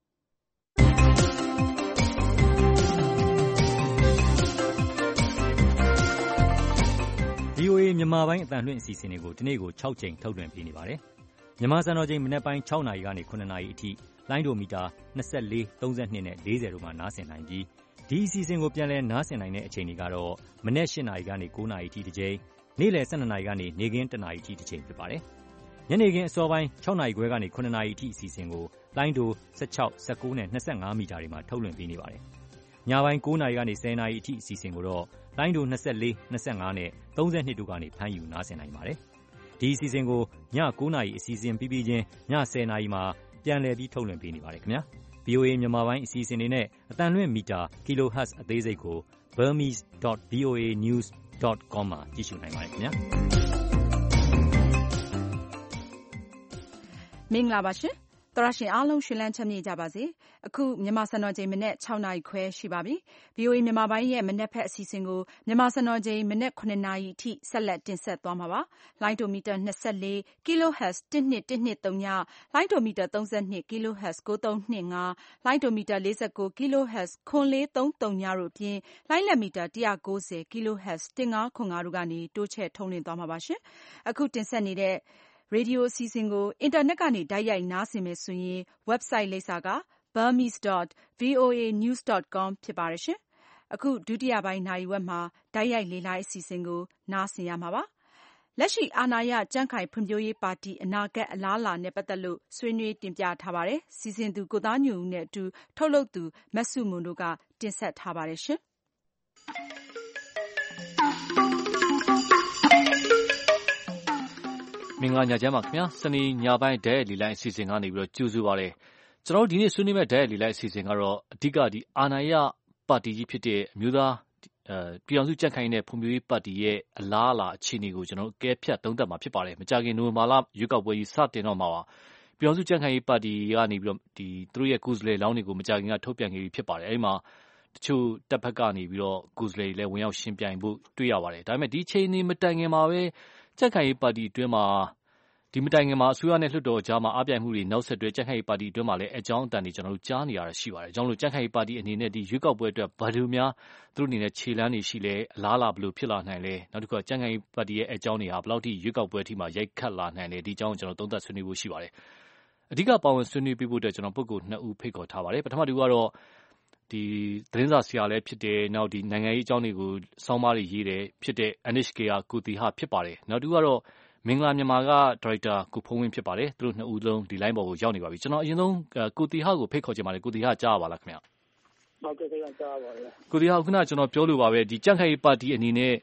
Speaker 3: VOA မြန်မာပိုင်းအသံလွှင့်အစီအစဉ်တွေကိုဒီနေ့ကို6ကြိမ်ထုတ်လွှင့်ပေးနေပါတယ်။မြန်မာစံတော်ချိန်မနက်ပိုင်း6နာရီကနေ9နာရီအထိလိုင်းဒိုမီတာ24 32နဲ့40တို့မှာနားဆင်နိုင်ပြီးဒီအစီအစဉ်ကိုပြန်လည်နားဆင်နိုင်တဲ့အချိန်တွေကတော့မနက်8နာရီကနေ9နာရီအထိတစ်ကြိမ်နေ့လယ်12နာရီကနေနေ့ခင်း1နာရီအထိတစ်ကြိမ်ဖြစ်ပါတယ်။ညနေခင်းအစောပိုင်း6နာရီခွဲကနေ9နာရီအထိအစီအစဉ်ကိုလိုင်းဒို16 19နဲ့25မီတာတွေမှာထုတ်လွှင့်ပေးနေပါတယ်။ညပိုင်း9နာရီကနေ10နာရီအထိအစီအစဉ်ကိုတော့လိုင်းဒို24 25နဲ့32တို့ကနေဖမ်းယူနားဆင်နိုင်ပါတယ်။ဒီအစီအစဉ်ကိုည9နာရီအစီအစဉ်ပြီးပြီးချင်းည10နာရီမှာပြန်လည်ပြီးထုတ်လွှင့်ပေးနေပါတယ်ခင်ဗျာ။ VOA မြန်မာပိုင်းအစီအစဉ်တွေနဲ့အသံလွှင့်မီတာ kilohertz အသေးစိတ်ကို burmese.voanews.com မှာကြည့်ရှုနိုင်ပါတယ်ခင်ဗျာ
Speaker 7: မင်္ဂလာပါရှင်သရရှင်အားလုံးရှင်လန်းချမ်းမြေ့ကြပါစေအခုမြန်မာစံတော်ချိန်မနေ့6နာရီခွဲရှိပါပြီ VOA မြန်မာပိုင်းရဲ့မနေ့ဖက်အစီအစဉ်ကိုမြန်မာစံတော်ချိန်မနေ့9နာရီအထိဆက်လက်တင်ဆက်သွားမှာပါလိုင်းဒိုမီတာ24 kHz 12113ညလိုင်းဒိုမီတာ32 kHz 9325လိုင်းဒိုမီတာ49 kHz 9433ညတို့ပြင်လိုင်းလက်မီတာ190 kHz 1505တို့ကနေတိုးချဲ့ထုံးလွှင့်သွားမှာပါရှင်အခုတင်ဆက်နေတဲ့ရေဒီယိုအစီအစဉ်ကိုအင်တာနက်ကနေတိုက်ရိုက်နားဆင်မယ်ဆိုရင် website လိပ်စာက burmese.voanews.com ဖြစ်ပါတယ်ရှင်။အခုဒုတိယပိုင်းနာရီဝက်မှာတိုက်ရိုက်လေ့လာအစီအစဉ်ကိုနားဆင်ရမှာပါ။လက်ရှိအာဏာရကြံ့ခိုင်ဖွံ့ဖြိုးရေးပါတီအနာဂတ်အလားအလာနဲ့ပတ်သက်လို့ဆွေးနွေးတင်ပြထားပါတယ်။စီစဉ်သူကိုသားညွန့်ဦးနဲ့အတူထုတ်လုပ်သူမဆုမွန်တို့ကတင်ဆက်ထားပါတယ်ရှင်။
Speaker 15: မင်္ဂလာညချမ်းပါခင်ဗျာစနေညပိုင်းဒဲလီလိုက်အစီအစဉ်ကနေပြီးတော့ကြိုဆိုပါရစေကျွန်တော်တို့ဒီနေ့ဆွေးနွေးမဲ့ဒဲလီလိုက်အစီအစဉ်ကတော့အဓိကဒီအာဏာရပါတီကြီးဖြစ်တဲ့အမျိုးသားပြည်အောင်စုကြံ့ခိုင်တဲ့ဖွံ့ဖြိုးရေးပါတီရဲ့အလားအလာအခြေအနေကိုကျွန်တော်တို့ကဲဖြတ်သုံးသပ်မှာဖြစ်ပါတယ်မကြခင်နိုဝင်ဘာလရွေးကောက်ပွဲကြီးစတင်တော့မှာပါပြည်အောင်စုကြံ့ခိုင်ရေးပါတီကနေပြီးတော့ဒီသူတို့ရဲ့ကိုယ်စားလှယ်လောင်းတွေကိုမကြခင်ကထုတ်ပြန်ခဲ့ပြီးဖြစ်ပါတယ်အဲဒီမှာတချို့တပ်ဖက်ကနေပြီးတော့ကိုယ်စားလှယ်တွေလည်းဝင်ရောက်ရှင်းပြိုင်ဖို့တွေ့ရပါတယ်ဒါပေမဲ့ဒီချိန်နေမတိုင်ခင်မှာပဲကြံ့ခိုင်ရေးပါတီအတွင်းမှာဒီမတိုင်ခင်မှာအစိုးရနဲ့လွှတ်တော်ကြားမှာအပြိုင်မှုတွေနောက်ဆက်တွဲကြံ့ခိုင်ရေးပါတီအတွင်းမှာလည်းအကြောင်းအတန်တွေကျွန်တော်တို့ကြားနေရတာရှိပါတယ်။အကြောင်းလို့ကြံ့ခိုင်ရေးပါတီအနေနဲ့ဒီရွေးကောက်ပွဲအတွက်ဘာလို့များသူတို့အနေနဲ့ခြေလှမ်းတွေရှိလဲအလားအလာဘယ်လိုဖြစ်လာနိုင်လဲနောက်တစ်ခုကကြံ့ခိုင်ရေးပါတီရဲ့အကြောင်းတွေဟာဘယ်လောက်ထိရွေးကောက်ပွဲအထိမှာရိုက်ခတ်လာနိုင်လဲဒီအကြောင်းကိုကျွန်တော်သုံးသပ်ဆွေးနွေးဖို့ရှိပါတယ်။အဓိကပါဝင်ဆွေးနွေးပေးဖို့အတွက်ကျွန်တော်ပုဂ္ဂိုလ်2ဦးဖိတ်ခေါ်ထားပါတယ်။ပထမတူကတော့ဒီသတင်းစာဆရာလည်းဖြစ်တယ်နောက်ဒီနိုင်ငံရေးအကြောင်းတွေကိုစောင်းပါးတွေရေးတယ်ဖြစ်တဲ့ NHKR ကိုတီဟာဖြစ်ပါတယ်။နောက်တူကတော့မင်္ဂလာမြန်မာကဒါရိုက်တာကိုဖုံးဝင်းဖြစ်ပါတယ်သူတို့နှစ်ဦးလုံးဒီလိုင်းပေါ်ကိုရောက်နေပါပြီကျွန်တော်အရင်ဆုံးကိုတီဟာကိုဖိတ်ခေါ်ချင်ပါတယ်ကိုတီဟာကြားပါလားခင်ဗျ
Speaker 16: ဟုတ်ကဲ့ခင်ဗျကြားပါပါတယ်
Speaker 15: ကိုတီဟာခုနကျွန်တော်ပြောလို့ပါပဲဒီကြံ့ခိုင်ရေးပါတီအနေနဲ့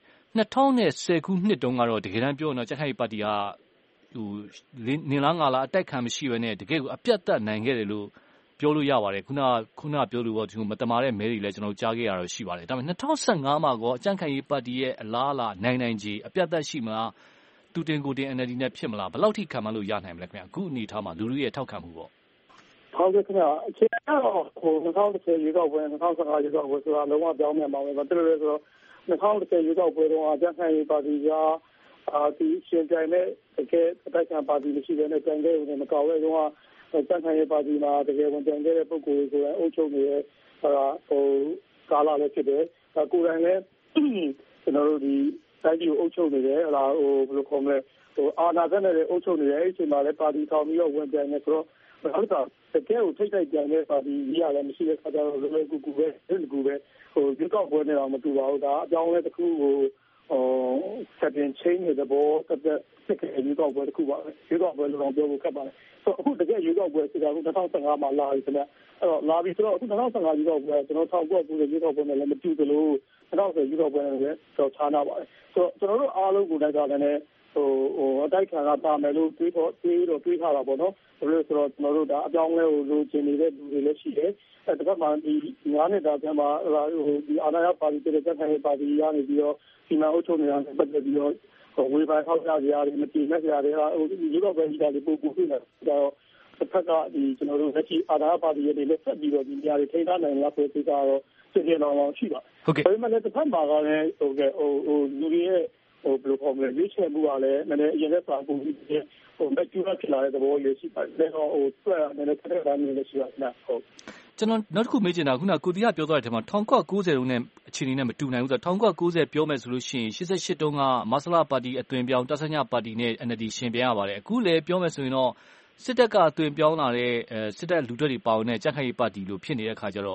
Speaker 15: 2010ခုနှစ်တုန်းကတော့တကယ်တမ်းပြောရင်တော့ကြံ့ခိုင်ရေးပါတီကဟိုနင်လားငါလားအတိုက်ခံမရှိဘဲနဲ့တကယ်ကိုအပြတ်သက်နိုင်ခဲ့တယ်လို့ပြောလို့ရပါတယ်ခုနပြောလို့ပေါ့ဒီမတမာတဲ့မဲတွေလည်းကျွန်တော်ကြားခဲ့ရတော့ရှိပါတယ်ဒါပေမဲ့2015မှာကောကြံ့ခိုင်ရေးပါတီရဲ့အလားအလာနိုင်ကြီးအပြတ်သက်ရှိမလားတူတင်ကိုတင် NLD နဲ့ဖြစ်မလားဘယ်လောက်ထိခံမှလို့ရနိုင်မလဲခင်ဗျအခုအနေထားမှာလူလူရဲ့ထောက်ခံမှုပေါ့
Speaker 16: ဟုတ်ကဲ့ခင်ဗျအခြေကတော့ဟို2010ရွေးကောက်ပွဲ2015ရွေးကောက်ပွဲဆိုတာလုံးဝပြောင်းပြန်ပါမယ်ဘာဖြစ်လို့လဲဆိုတော့2010ရွေးကောက်ပွဲတုန်းကကြံ့ခိုင်ရေးပါတီကဒီရှင်ပြိုင်တဲ့တကယ်အတိုက်ခံပါတီမရှိဘဲနဲ့ကြံခဲ့တယ်မကောက်ရဲတုန်းကကြံ့ခိုင်ရေးပါတီမှာတကယ်ဝင်ကြံခဲ့တဲ့ပုံကိုယ်ကိုယ်အုပ်ချုပ်နေတဲ့ဟိုကာလာလည်းဖြစ်တယ်ကိုယ်တိုင်လည်းကျွန်တော်တို့ဒီတိုင်းပြည်ကိုအုပ်ချုပ်နေတယ်ဟလာဟိုဘယ်လိုခေါ်မလဲဟိုအာဏာသက်နဲ့အုပ်ချုပ်နေတယ်အဲ့ဒီအချိန်မှာလည်းပါတီထောင်ပြီးတော့ဝင်ပြိုင်နေဆိုတော့ဟုတ်တာတကယ်ကိုထိတ်ထိတ်ပြိုင်တဲ့ပါတီကြီးရတယ်မရှိတဲ့ခါကျတော့လွယ်ကူကူပဲဒီကူပဲဟိုရွေးကောက်ပွဲနဲ့တော့မတူပါဘူးဒါအကြောင်းလဲတစ်ခုကိုဆက်တင် change တဲ့ဘောတက်စစ်ကရွေးကောက်ပွဲတစ်ခုပါပဲရွေးကောက်ပွဲလို့တော့ပြောဖို့ခက်ပါတယ်ဆိုအခုတကယ်ရွေးကောက်ပွဲဆိုတာက2015မှာလာပြီခင်ဗျအဲ့တော့လာပြီဆိုတော့အခု2015ရွေးကောက်ပွဲကျွန်တော်ထောက်ကွက်ဘူးလေရွေးကောက်ပွဲနဲ့လည်းမတူသလို2010ရွေးကောက်ပွဲနဲ့လည်းတော့ခြားနာပါတယ်ဆိုတော့ကျွန်တော်တို့အားလုံးကိုလည်းဒါလည်းဟိုအတိုက်ခံကပါမယ်လို့တွေးထားတာပေါ့နော်ဒါလို့ဆိုတော့ကျွန်တော်တို့ဒါအကြောင်းလဲကိုလိုချင်နေတဲ့လူတွေလည်းရှိတယ်အဲ့တစ်ခါမှဒီ9နှစ်တာကျမှဟိုဒီအာဏာရပါတီတဲ့ကြံ့ခိုင်ရေးပါတီရနေပြီးတော့ဒီမှာအုပ်ချုပ်နေတာပတ်သက်ပြီးတော့ဟဝေဖန်ထောက်ပြကြရတယ်မတင်မဲ့ကြရတယ်ဒီတော့ပဲဒီကလေးပို့ပို့ဖြစ်နေတော့တစ်ဖက်ကကျွန်တော်တို့လက်ရှိအာဏာပါတီရဲ့လက်ဆက်ပြီးတော့ဒီနေရာတွေထိန်းထားနိုင်လားဆိုတဲ့ကိစ္စတော့စိတ်ကြလောင်ရှိပါဒါပေမဲ့လည်းတစ်ဖက်မှာကလည်းလူတွေရဲ့ဘယ်လိုခေါ်မလဲရွေးချယ်မှုကလည်းနည်းနည်းအရင်ကစာပုံပြီးမက်ကျူရာဖြစ်လာတဲ့သဘောလေးရှိပါတယ်တော့ဆွဲရနည်းနည်းခက်ခဲတာမျိုးလည်းရှိပါတယ်ဟုတ်
Speaker 15: ကျွန်တော်နောက်တစ်ခုမေးချင်တာခုနကိုတီးကပြောသွားတဲ့အထက်မှာ1990တုန်းနဲ့အခြေအနေနဲ့မတူနိုင်ဘူးဆိုတော့1990ပြောမယ်ဆိုလို့ရှိရင်88တုန်းကမဆလာပါတီအသွင်ပြောင်းတဆညပါတီနဲ့ NLD ရှင်ပြန်ရပါတယ်အခုလည်းပြောမယ်ဆိုရင်တော့စစ်တပ်ကအသွင်ပြောင်းလာတဲ့စစ်တပ်လူထွက်တွေပါဝင်တဲ့ကြံ့ခိုင်ရေးပါတီလို့ဖြစ်နေတဲ့အခါကျတော့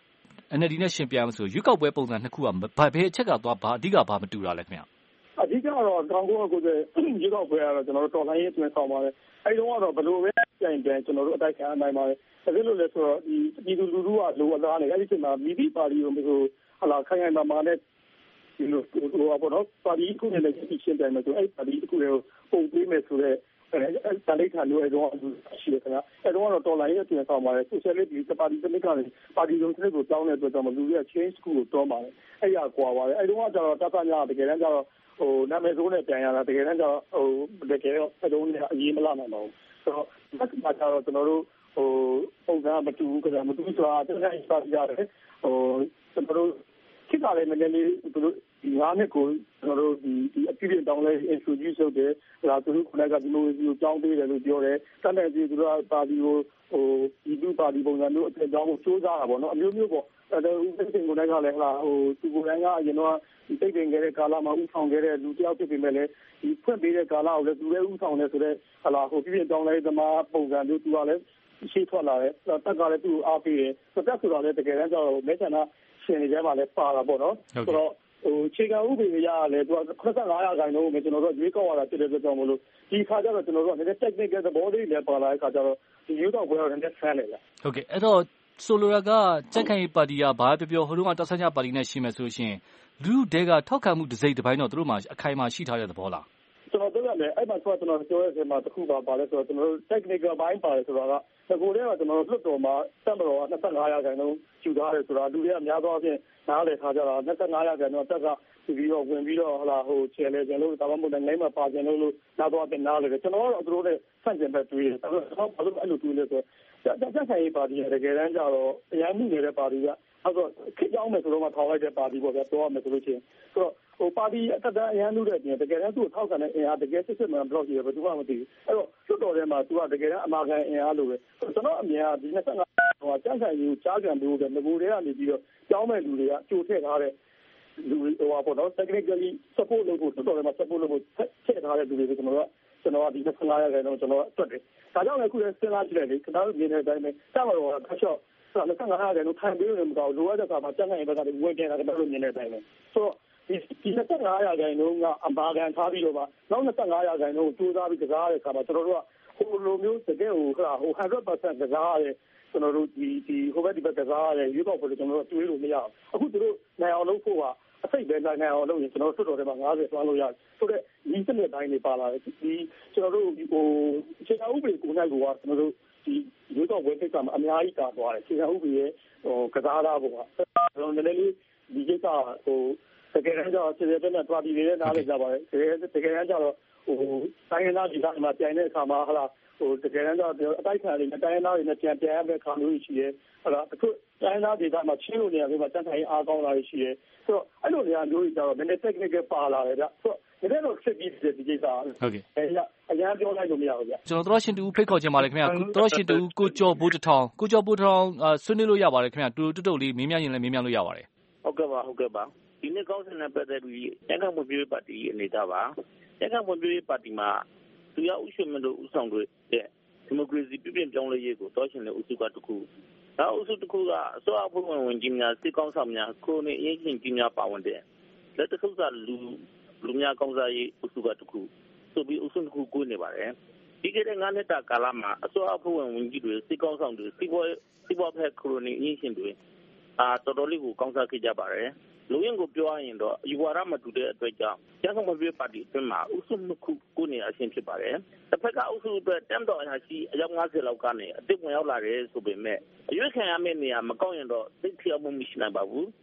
Speaker 15: NLD နဲ့ရှင်ပြန်ဆိုရွေးကောက်ပွဲပုံစံနှစ်ခုကဘယ်အချက်ကသွားဘာအဓိကဘာမတူတာလဲခင်ဗျ
Speaker 16: အဓိကတော့1990ရွေးကောက်ပွဲကတော့ကျွန်တော်တို့တော်လှန်ရေးအတွင်းဆောင်ပါတယ်အဲဒီတော့ဘယ်လိုပဲပြန်ကျွန်တော်တို့အတိုက်ခံနိုင်ပါတယ်ဒါဖြစ်လို့လဲဆိုတော့ဒီပြည်သူလူထုကလိုအပ်လာနေအဲဒီချိန်မှာမိသည့်ပါတီကိုမျိုးဟလာခိုင်ခိုင်မာမာနဲ့ဒီလိုပေါ့နော်ပါတီခုနဲ့လည်းရှင်းပြမယ်ဆိုအဲဒီပါတီတစ်ခုကိုပုံပေးမယ်ဆိုတော့တာလိထာလို့အဲတော့ရှိတယ်ခင်ဗျအဲတော့တော်လိုင်းရဲ့ပြင်ဆောင်ပါတယ်ဆိုရှယ်လစ်ဒီပါတီစနစ်ကလည်းပါတီလုံးစနစ်ကိုတောင်းတဲ့အတွက်ကြောင့်လူတွေက change ကိုတောင်းပါတယ်အဲ့ရကွာပါတယ်အဲတော့ကျတော့တတ်ညာတကယ်တမ်းကျတော့နာမည်ဆိုးနဲ့ပြန်ရတာတကယ်တမ်းကျတော့တကယ်တော့အဲတော့အရေးမလာနိုင်ပါဘူးဆိုတော့ဒီမှာကျတော့ကျွန်တော်တို့ပုံစံမတူဘူးကြမတူဆိုတာတကယ်စပါးရတယ်ကျွန်တော်တို့ခေတ်ကလည်းနည်းနည်းလေးသူတို့ဒီ9နှစ်ကိုကျွန်တော်တို့ဒီအပြည့်တောင်းလဲ introduce လုပ်တယ်ဒါသူတို့ခုနကဒီလိုမျိုးကြောင်းပေးတယ်လို့ပြောတယ်တန်တဲ့ကြီးသူတို့ပါတီကိုဒီလူပါတီပုံစံမျိုးအပြောင်းကိုစူးစမ်းတာပေါ့နော်အမျိုးမျိုးပေါ့ဒါဦးသိန်းကိုလည်းကလည်းသူကိုယ်တိုင်ကအရင်တော့ဒီတိတ်ပင်ခဲ့တဲ့ကာလမှာဥဆောင်ခဲ့တဲ့လူတယောက်ဖြစ်ပေမဲ့လည်းဒီဖွင့်ပေးတဲ့ကာလကိုလည်းသူလည်းဥဆောင်နေဆိုတဲ့ပြည့်တောင်းလဲသမားပုံစံမျိုးသူကလည်းရှိထွက်လာတယ်တက်ကလည်းသူ့အားပေးတယ်တက်ဆိုတာလည်းတကယ်တမ်းကျတော့မဲဆန္ဒရှင်တွေထဲမှာလည်းပါတာပေါ့နော်ဆိုတော့ခြေကဥပဒေရလည်းသူက85ရာခိုင်နှုန်းပဲကျွန်တော်တို့ရွေးကောက်ရတာဖြစ်တဲ့အတွက်ကြောင့်မလို့ဒီခါကျတော့ကျွန်တော်တို့ကနည်းနည်း technical သဘောလေးလည်းပါလာတဲ့ခါကျတော့ဒီရွေးကောက်ပွဲတော့နည်းနည်းဆန်းနေလား
Speaker 15: ဟုတ်ကဲ့အဲ့တော့ဆိုလိုတာကကြံ့ခိုင်ရေးပါတီကဘာပြောဟိုတုန်းကတဆညပါတီနဲ့ရှိမယ်ဆိုလို့ရှိရင်လူတွေကထောက်ခံမှုတစ်စိတ်တစ်ပိုင်းတော့သူတို့မှအခိုင်အမာရှိထားတဲ့သဘောလား
Speaker 16: ကျွန်တော်တို့လည်းအဲ့မှာဆိုတော့ကျွန်တော်ပြောရတဲ့မှာတစ်ခုပါလဲဆိုတော့ကျွန်တော်တို့ technical ဘိုင်းပါတယ်ဆိုတာကတကူတည်းကကျွန်တော်တို့လွတ်တော်မှာတက်မတော်က25ရာခိုင်နှုန်းယူထားတယ်ဆိုတာလူတွေကများသောအားဖြင့်နားလည်ထားကြတာ25ရာခိုင်နှုန်းတက်ကပြီးတော့ဝင်ပြီးတော့ချယ်လေကျန်လို့ဒါမှမဟုတ်လည်းနိုင်မှာပါကျန်လို့နားသောအားဖြင့်နားလည်တယ်ကျွန်တော်တို့သူတို့နဲ့ဆန့်ကျင်ဘက်တွေးတယ်အဲ့တော့ဘာလို့အဲ့လိုတွေးလဲဆိုတော့ကြက်ဆိုင်ရေးပါတီကတကယ်တမ်းကျတော့အများမှုနေတဲ့ပါတီကအဲ့တော့ခစ်ကြောင်းမယ်ဆိုတော့မှထောင်လိုက်တဲ့ပါတီပေါ့ဗျာပြောရမယ်ဆိုလို့ရှိရင်ဆိုတော့ပါတီအသက်အရန်လို့တဲ့အပြင်တကယ်တမ်းသူ့ကိုထောက်ခံတဲ့အင်အားတကယ်စစ်မှန်ဘလော့ကြီးပဲဘယ်သူမှမသိဘူးအဲ့တော့လွတ်တော်ထဲမှာသူကတကယ်တမ်းအမာခံအင်အားလို့ပဲကျွန်တော်အမြင်ကဒီ25ဟိုကျန်းဆိုင်ကြီးကိုကြားခံလို့တဲ့ငကိုတွေကနေပြီးတော့ကြောင်းမဲ့လူတွေကကြိုထည့်ထားတဲ့လူတွေဟိုပေါ့နော် technically support လုပ်ဖို့လွတ်တော်ထဲမှာ support လုပ်ဖို့ထည့်ထားတဲ့လူတွေကျွန်တော်ကဒီ25ရာခိုင်နှုန်းကျွန်တော်တွက်တယ်ဒါကြောင့်လည်းခုလည်းစဉ်းစားကြည့်လိုက်လေကျွန်တော်တို့မြင်တဲ့အတိုင်းပဲတက်မှာတော့တစ်ချက်25ရာခိုင်နှုန်းထိုင်ပေးလို့မကောင်းလိုအပ်တဲ့အခါမှာကျန်းဆိုင်ရေးဘက်ကလည်းဝင်ပြန်တာကျွန်တော်တို့မြင်တဲ့အတိုင်းပဲဆိုတော့ဒီ25ရာခိုင်နှုန်းကအမာခံထားပြီးတော့မှနောက်25ရာခိုင်နှုန်းကိုစူးစမ်းပြီးကစားတဲ့အခါမှာကျွန်တော်တို့ကဟိုလိုမျိုးတကယ်ဟို100% ကစားရတယ်ကျွန်တော်တို့ဒီဟိုဘက်ဒီဘက်ကစားရတယ်ရွေးကောက်ပွဲကျွန်တော်တို့တွေးလို့မရဘူးအခုသူတို့နိုင်အောင်လုပ်ဖို့ကအစိတ်ပဲနိုင်အောင်လုပ်ရင်ကျွန်တော်တို့ဆွတ်တော်ထဲမှာ90ဆွမ်းလို့ရတယ်ဆိုတော့ဒီစနစ်တိုင်းတွေပါလာတယ်ဒီကျွန်တော်တို့ဟိုခြေဥပဒေကိုနိုင်လို့ကကျွန်တော်တို့ဒီရွေးကောက်ပွဲကိစ္စမှာအများကြီးတာသွားတယ်ခြေဥပဒေရဲ့ကစားတာပေါ့ကျွန်တော်နည်းနည်းလေးဒီကိစ္စဟိုတကယ်တမ်းကျတော့ခြေတဲ့နဲ့သွားပြီးနေတဲ့နားလေကြပါတယ်တကယ်တမ်းကျတော့ဟိုတိုင်းရင်းသားဒေသမှာပြိုင်တဲ့အခါမှာဟလာဟိုတကယ်တမ်းကျတော့အတိုက်ခံတွေနဲ့တိုင်းရင်းသားတွေနဲ့ပြန်ရမယ့်ခါမျိုးရှိရဲဟလာအခုတိုင်းရင်းသားဒေသမှာချင်းလို့နေရာမျိုးမှာတန်းထိုင်အားကောင်းလာရှိရဲဆိုတော့အဲ့လိုနေရာမျိုးတွေကျတော့နည်းနည်း technical ပါလာတယ်ဗျဆိုတော့နည်းနည်းတော့ဖြစ်ပြီးဒီကိစ္စ
Speaker 15: ဟုတ်ကဲ့
Speaker 16: အရင်ပြောလိုက်လို့မရဘူးဗျ
Speaker 15: ကျွန်တော်တို့ရှင်တူဖိတ်ခေါ်ခြင်းပါတယ်ခင်ဗျာတို့ရှင်တူကိုကျော်ဘိုးတထောင်ဆွေးနွေးလို့ရပါတယ်ခင်ဗျာတူတုတ်လေးမေးမြန်းရင်လည်းမေးမြန်းလို့ရပါတယ်
Speaker 17: ဟုတ်ကဲ့ပါဒီနေ့ကောင်းစင်နဲ့ပတ်သက်ပြီးတက်ကမွန်ပြည်ပါတီအနေသားပါတက်ကမွန်ပြည်ပါတီမှာသူရဥရှင်မတို့ဥဆောင်တွေတဲ့ဒီမိုကရေစီပြည့်ပြောင်းလဲရေးကိုတောရှင်တဲ့ဥစုကတခုဒါဥစုတခုကအစိုးရအဖွဲ့ဝင်ကြီးများစစ်ကောင်းဆောင်များကိုနေအရေးချင်းကြီးများပါဝင်တဲ့လက်တခုကလူများကောင်းစားရေးဥစုကတခုဆိုပြီးဥစုတခုကိုနေပါတယ်ဒီကနေ့9နှစ်တာကာလမှာအစိုးရအဖွဲ့ဝင်ကြီးတွေစစ်ကောင်းဆောင်တွေစစ်ဘောဖက်ခရိုနီအရေးချင်းတွေတော်တော်လေးကိုကောင်းစားခဲ့ကြပါတယ်လူရင်းကိုပြောရရင်တော့ယူဝါဒမတူတဲ့အတွက်ကြောင့်ကျန်းမာရေးပါတီအတွင်းမှာဥစုနှစ်ခုကိုနေအရှင်းဖြစ်ပါတယ်။တစ်ဖက်ကအုပ်စုအတွက်တမ်တော်အရာရှိအယောက်50လောက်ကနေအစ်စ်ဝင်ရောက်လာတယ်ဆိုပေမဲ့အရွေးခံရမယ့်နေရာမကောင်းရင်တော့သိထျောက်မှုမရှိနိုင်ပါဘူး။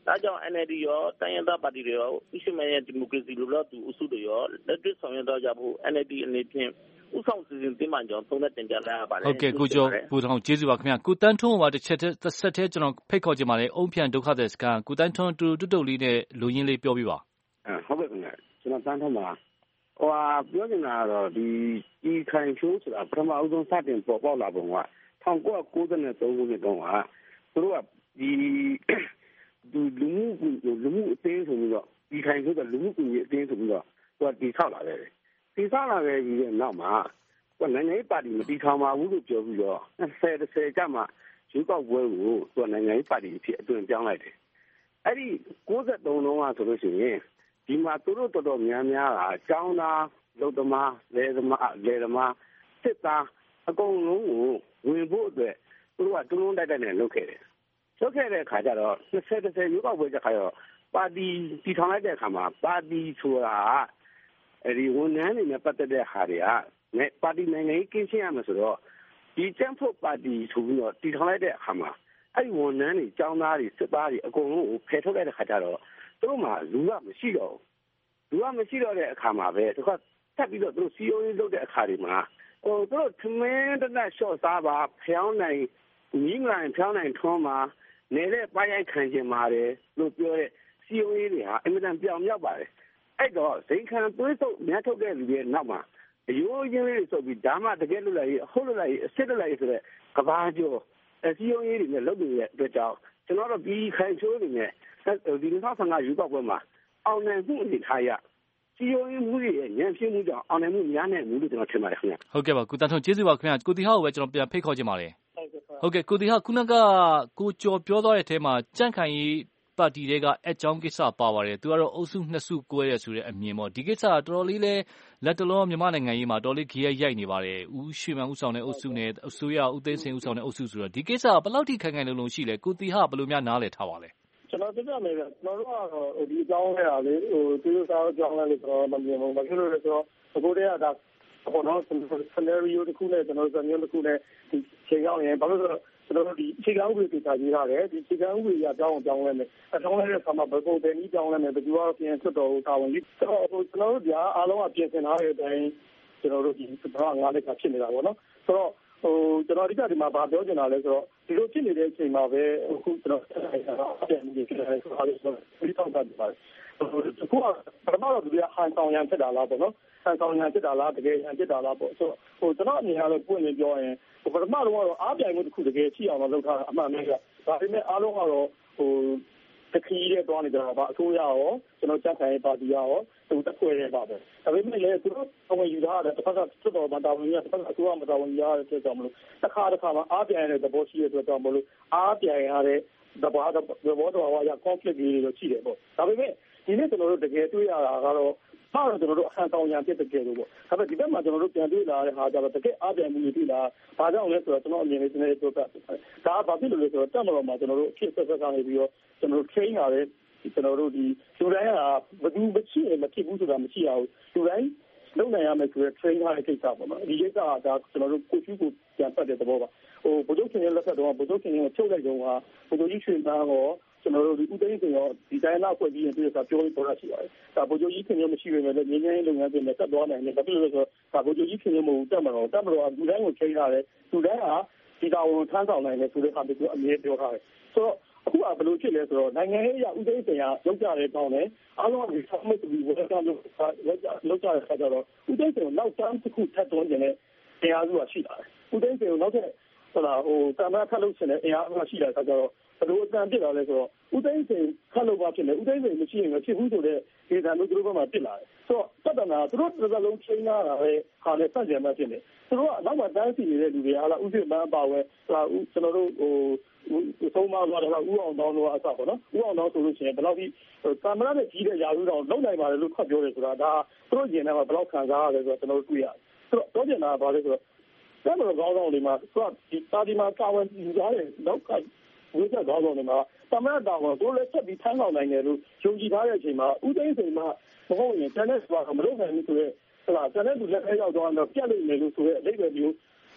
Speaker 17: ဒါကြောင့် NLD ရောတိုင်းရင်းသားပါတီတွေရောဥရှိမဲ့ရဲ့ဒီမိုကရေစီလိုလားသူအစုတွေရောလက်တွေ့ဆောင်ရွက်တော့ကြဖို့ NLD အနေဖြင့်ဥဆောင်စီစဉ်တင်မှန်ကြောင်းသုံးသက်တင်ပြလိုက်ရပါတယ်
Speaker 15: ဟုတ်ကဲ့ကိုကျော်ပူထောင်ကျေးဇူးပါခင်ဗျာကိုတန်းထွန်းကတစ်ချက်ဆက်သေးကျွန်တော်ဖိတ်ခေါ်ချင်ပါတယ်အုံဖြန်ဒုက္ခသည်စခန်းကိုတန်းထွန်းတူတုတ်လေးနဲ့လူရင်းလေးပြောပြပါ
Speaker 18: ဟုတ်ကဲ့ခင်ဗျာကျွန်တော်တန်းထွန်းပါပြောနေတာကတော့ဒီခိုင်ချိုးဆိုတာပထမအဆုံးစတင်ပေါ်ပေါက်လာပုံက1993ခုနှစ်တုန်းကသူတို့ကဒီလူမှုအသေးဆိုပြီးတော့ဒီခိုင်ချိုးကလူမှုကူညီအသေးဆိုပြီးတော့သူကတီဆောက်လာတယ်တီဆောက်လာခဲ့ပြီးတဲ့နောက်မှာနိုင်ငံရေးပါတီမတီထောင်ပါဘူးလို့ပြောပြီးတော့20ကျမှရွေးကောက်ပွဲကိုသူကနိုင်ငံရေးပါတီအဖြစ်အသွင်ပြောင်းလိုက်တယ်အဲ့ဒီ93တုန်းကဆိုလို့ရှိရင်ဒီမှာသူတို့တော်တော်များများကကျောင်းသားလူသမားလယ်သမားစစ်သားအကုန်လုံးကိုဝင်ဖို့အတွက်သူတို့ကတွန်းတွန်းတိုက်တိုက်နဲ့လုပ်ခဲ့တယ်လုပ်ခဲ့တဲ့အခါကျတော့20ရွေးကောက်ပွဲကြခါရောပါတီတီထောင်လိုက်တဲ့အခါမှာပါတီဆိုတာအဲဒီဝန်ထမ်းတွေနဲ့ပတ်သက်တဲ့ဟာတွေကပါတီနိုင်ငံရေးကင်းရှင်းရမယ်ဆိုတော့ဒီကျန်းဖို့ပါတီဆိုပြီးတော့တီထောင်လိုက်တဲ့အခါမှာအဲဒီဝန်ထမ်းတွေကျောင်းသားတွေစစ်သားတွေအကုန်လုံးကိုဖယ်ထုတ်လိုက်တဲ့အခါကျတော့သူတို့မှလူကမရှိတော့တဲ့အခါမှာပဲသူကတက်ပြီးတော့သူတို့စီယိုရေးလုပ်တဲ့အခါတွေမှာသူတို့ထမင်းတစ်နက်လျှော့စားပါဖျောင်းနိုင်ညီမလိုက်ဖျောင်းနိုင်ထွန်းမှာနေတဲ့ပရိုက်ခံကျင်ပါတယ်လို့ပြောတဲ့စီယိုရေးတွေဟာအင်မတန်ပြောင်မြောက်ပါတယ်အဲ့တော့ဇိမ်ခံသွေးဆုပ်မြတ်ထုတ်တဲ့လူတွေနောက်မှာအယိုးချင်းလေးဆိုပြီးဒါမှတကယ်လို့လိုက်ဟုတ်လို့လိုက်အစ်စ်လို့လိုက်ဆိုတဲ့ကဘာကျော်စီယိုရေးတွေနဲ့လုပ်နေတဲ့အတွက်ကြောင့်ကျွန်တော်တို့ဒီခိုင်ချိုးတွေနဲ့ဒီ2015ရွေးကောက်ပွဲမှာအောင်နိုင်မှုအနေထားရစီယိုရေးမှုရဲ့ဉာဏ်ဖြစ်မှုကြောင့်အောင်နိုင်မှုများနေမှုလို့ကျွန်တော်ထင်ပါတယ်ခင်ဗျာ
Speaker 15: ဟုတ်ကဲ့ပါကိုတန်းထွန်းကျေးဇူးပါခင်ဗျာကိုတီဟောက်ကိုပဲကျွန်တော်ပြန်ဖိတ်ခေါ်ချင်ပါတယ်ဟုတ်ကဲ့ကိုတီဟောက်ခုနကကိုကျော်ပြောသွားတဲ့အထဲမှာကြန့်ခိုင်ရေးပါတီတွေကအကြောင်းကိစ္စပါပါတယ်သူကတော့အုပ်စုနှစ်စုကွဲရဆိုတဲ့အမြင်ပေါ့ဒီကိစ္စကတော်တော်လေးလဲလက်တလုံးမြန်မာနိုင်ငံရေးမှာတော်လေးခရီးရိုက်နေပါတယ်ဦးရွှေမန်းဦးဆောင်တဲ့အုပ်စုနဲ့အစိုးရဦးသိန်းစိန်ဦးဆောင်တဲ့အုပ်စုဆိုတော့ဒီကိစ္စကဘယ်လောက်ထိခိုင်ခိုင်လုံလုံရှိလဲကိုတီဟာဘယ်လိုများနားလည်ထားပါလဲ
Speaker 16: ကျွန်တော်ပြမယ်ဗျကျွန်တော်တို့ကတော့ဒီအကြောင်းလေးဟာလေသူတို့စားအကြောင်းလေးဆိုတော့မမြင်ဘူးဘာဖြစ်လို့လဲဆိုတော့အခုတည်းကဒါဘောနော် scenario တစ်ခုနဲ့ကျွန်တော်တို့မျိုးတစ်ခုနဲ့ဒီချိန်ရောက်ရင်ဘာလို့ဆိုတော့ကျွန်တော်တို့ဒီခြေကဥပဒေပြရေးထားတယ်ဒီခြေကဥပဒေအကြောင်းလဲမယ်အကြောင်းလဲတဲ့ဆာမဘယ်ပုံပဲနည်းကြောင်းလဲမယ်ဘယ်သူကတော့ပြင်ဆွတ်တော်တာဝန်ကြီးဆိုတော့ကျွန်တော်တို့ဒီအားလုံးကပြင်ဆင်ထားတဲ့အတိုင်းကျွန်တော်တို့ဒီဘာငါးလက်ကဖြစ်နေတာပေါ့နော်ဆိုတော့ကျွန်တော်အဓိကဒီမှာဗာပြောချင်တာလဲဆိုတော့ဒီလိုဖြစ်နေတဲ့အချိန်မှာပဲအခုကျွန်တော်ပြန်ပြီးဖြစ်နေတယ်ဆိုတော့ဒီတော့တာပါတယ်အခုကပထမတော့ဒီကဟန်ဆောင်ရန်ဖြစ်တာလားပေါ့နော်ဟန်ဆောင်ရန်ဖြစ်တာလားတကယ်ရန်ဖြစ်တာလားပေါ့ဆိုတော့ကျွန်တော်အမြင်ကတော့ပွင့်နေပြောရင်ပထမတော့အားပြိုင်မှုတစ်ခုတကယ်ရှိအောင်လုပ်ထားတာအမှန်ပဲကဒါပေမဲ့အားလုံးကတော့တခီးရဲသွားနေကြတာပါအစိုးရရောကျွန်တော်ကြက်ခိုင်ပါတီရောသူတက်ခွဲရဲပါပဲဒါပေမဲ့လည်းသူတို့အဝင်ယူထားတဲ့တစ်ဖက်ကစစ်တော်မှာတာဝန်ကြီးတစ်ဖက်ကအစိုးရမှာတာဝန်ကြီးရတဲ့အတွက်ကြောင့်မလို့တစ်ခါမှာအားပြိုင်တဲ့သဘောရှိတဲ့အတွက်ကြောင့်မလို့အားပြိုင်ရတဲ့သဘောတော်ဟာ conflict တွေတော့ရှိတယ်ပေါ့ဒါပေမဲ့ဒီနေ့ကျွန်တော်တို့တကယ်တွေ့ရတာကတော့ကျွန်တော်တို့အဟံဆောင်ရံဖြစ်တဲ့ကြလို့ပေါ့ဒါပေမဲ့ဒီဘက်မှာကျွန်တော်တို့ပြန်တွေ့လာတဲ့ဟာကျတော့တကယ်အားပြိုင်မှုတွေတွေ့လာဘာကြောင့်လဲဆိုတော့ကျွန်တော်အမြင်လေးနည်းနည်းပြောပြဒါဘာဖြစ်လို့လဲဆိုတော့တက်မတော်မှာကျွန်တော်တို့အဖြစ်ဆက်ဆက်ကနေပြီးတော့ကျွန်တော်တို့ train လာတဲ့ကျွန်တော်တို့ဒီလူတိုင်းကဘယ်သူမဖြစ်မဖြစ်ဘူးဆိုတာမရှိရဘူးလူတိုင်းလုံနိုင်ရမယ်ဆိုတော့ train ထားတဲ့ကိစ္စပေါ့နော်ဒီကိစ္စကဒါကျွန်တော်တို့ကိုကျူးကိုပြန်ပတ်တဲ့သဘောပါဗိုလ်ချုပ်ခင်ရဲ့လက်ထက်တော့ဗိုလ်ချုပ်ခင်ကိုချုပ်လိုက်တော့ဗိုလ်ချုပ်ကြီးရွှေမန်းရောကျွန်တော်တို့ဒီဦးသိန်းစိန်ရောဒီတိုင်းလောက်ဖွဲ့ပြီးရင်ပြည်စာပြောပြီးပေါ်လာရှိပါတယ်ဒါဗိုလ်ချုပ်ကြီးခင်ရောမရှိပေမဲ့လည်းငင်းငင်းလုပ်ငန်းတွေနဲ့တက်သွားနိုင်တယ်ဒါပြလို့ဆိုတော့ဗိုလ်ချုပ်ကြီးခင်ရောမဟုတ်တက်မတော်လူတိုင်းကိုချိန်ထားတယ်လူတိုင်းကဒီကောင်ကိုထမ်းဆောင်နိုင်တယ်ဆိုတဲ့အခါမျိုးအမြဲပြောထားတယ်ဆိုတော့အခုကဘယ်လိုဖြစ်လဲဆိုတော့နိုင်ငံရေးအရဦးသိန်းစိန်ကလောက်ကြတဲ့ကောင်းတယ်အားလုံးကဒီဆောက်မဲ့ပြီးဝယ်တာလို့လောက်ကြတဲ့ခါကျတော့ဦးသိန်းစိန်ကိုနောက်တန်းတစ်ခုထပ်သွင်းနေတဲ့တရားစုကရှိလာတယ်ဦးသိန်းစိန်ကိုနောက်ထပ်ကာမရာထပ်လို့ရှင်တဲ့အင်အားကရှိလာတဲ့ခါကျတော့ဘယ်လိုအတန်ပြစ်လာလဲဆိုတော့ဦးသိန်းစိန်ခတ်လို့ပါဖြစ်နေဦးသိန်းစိန်မရှိရင်မဖြစ်ဘူးဆိုတဲ့ဒေသမျိုးသူတို့ဘက်မှာပြစ်လာတယ်ဆိုတော့တတ်တနာသူတို့တစ်စလုံးချိန်လာတာပဲဟာနဲ့စန့်ကျင်မှဖြစ်နေသူတို့ကနောက်မှတန်းစီနေတဲ့လူတွေအားလားဥစိမန်းပါဝဲကျွန်တော်တို့သုံးမသွားတယ်ဥအောင်တောင်းလို့အဆပေါ့နော်ဥအောင်တောင်းဆိုလို့ရှိရင်ဘယ်လောက်ဒီကာမရာနဲ့ကြီးတဲ့ယာရုတောင်လုံနိုင်ပါတယ်လို့ခတ်ပြောတယ်ဆိုတာဒါသူတို့ကျင်ထဲမှာဘယ်လောက်ခံစားရတယ်ဆိုတော့ကျွန်တော်တို့တွေ့ရတယ်ဆိုတော့ပြောချင်တာကဘာလဲဆိုတော့တမန်တော်ကောင်းဆောင်တွေမှာသူကဒီပါတီမှာကာဝန်ယူထားတဲ့နောက်ကဝိသက်ကောင်းဆောင်တွေမှာတမန်တော်ကိုလည်းဆက်ပြီးထမ်းဆောင်နိုင်တယ်လို့ယုံကြည်ထားတဲ့အချိန်မှာဦးသိန်းစိန်ကမဟုတ်ရင်တန်တဲ့ဆိုတာမလုပ်နိုင်ဘူးဆိုတော့ကျန်တဲ့သူလက်ထဲရောက်သွားတော့ပြတ်လိမ့်မယ်လို့ဆိုရဲအဓိပ္ပာယ်မျိုး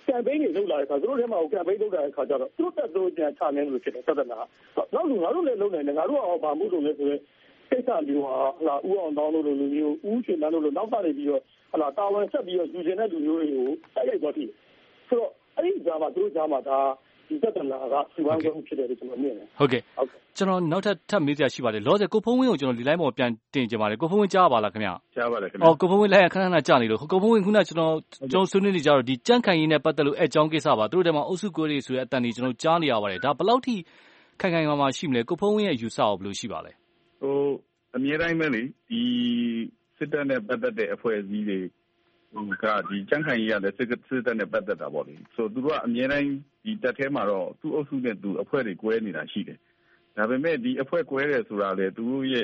Speaker 16: campaign တွေလုပ်လာတဲ့အခါသူတို့ထဲမှာ campaign လုပ်လာတဲ့အခါကျတော့သူတို့တက်သူတို့ပြန်ချနေလို့ဖြစ်တယ်သက်သက်လားနောက်လူငါတို့လည်းလုပ်နိုင်တယ်ငါတို့ကဘာမှုလုပ်လဲဆိုရင်ကိစ္စမျိုးဟာဦးအောင်တောင်းလို့လူမျိုးဦးရှင်တန်းလို့နောက်ကနေပြီးတော့တာဝန်ဆက်ပြီးတော့ယူကျင်တဲ့လူမျိုးတွေကိုတိုက်ရိုက်သွားပြီဆိုတော့အဲ့ဒီကြားမှာသူတို့ကြားမှာဒါဒီသက်သက်လားကစီဝမ်းကုန်ဖြစ်တယ်လို့ကျွန်တော်မြင်တယ်
Speaker 15: ဟုတ်ကဲ့ကျွန်တော်နောက်ထပ်မေးစရာရှိပါတယ်လောဆယ်ကိုဖုံးဝင်းကိုကျွန်တော်ဒီ line ပေါ်ပြန်တင်ကြပါတယ်ကိုဖုံးဝင်းကြားပါလားခင်ဗျ
Speaker 9: ကြားပါတယ်ခင်ဗျ
Speaker 15: ကိုဖုံးဝင်း line ခဏကြာနေလို့ကိုဖုံးဝင်းခုနကျွန်တော်ဆွေးနွေးနေကြတော့ဒီကြန့်ခိုင်ရေးနဲ့ပတ်သက်လို့အကြောင်းကိစ္စပါသူတို့ထဲမှာအုပ်စုကိုတွေဆိုတဲ့အတန်ကြီးကျွန်တော်ကြားနေရပါတယ်ဒါဘယ်လောက်ထိခိုင်မာရှိမလဲကိုဖုံးဝင်းရဲ့ယူဆအောင်ဘယ်လိုရှိပါလဲ
Speaker 9: အမြဲတမ်းပဲလေဒီစစ်တပ်နဲ့ပတ်သက်တဲ့အဖွဲ့အစည်းတွေကဒီကြန့်ခိုင်ရေးရတဲ့စစ်တပ်နဲ့ပတ်သက်တာပေါ့လေဆိုသူတို့ကအမြဲတမ်းဒီတက်ထဲမှာတော့သူ့အုပ်စုနဲ့သူအဖွဲ့တွေကွဲနေတာရှိတယ်ဒါပေမဲ့ဒီအဖွဲ့ကွဲတယ်ဆိုတာလေသူတို့ရဲ့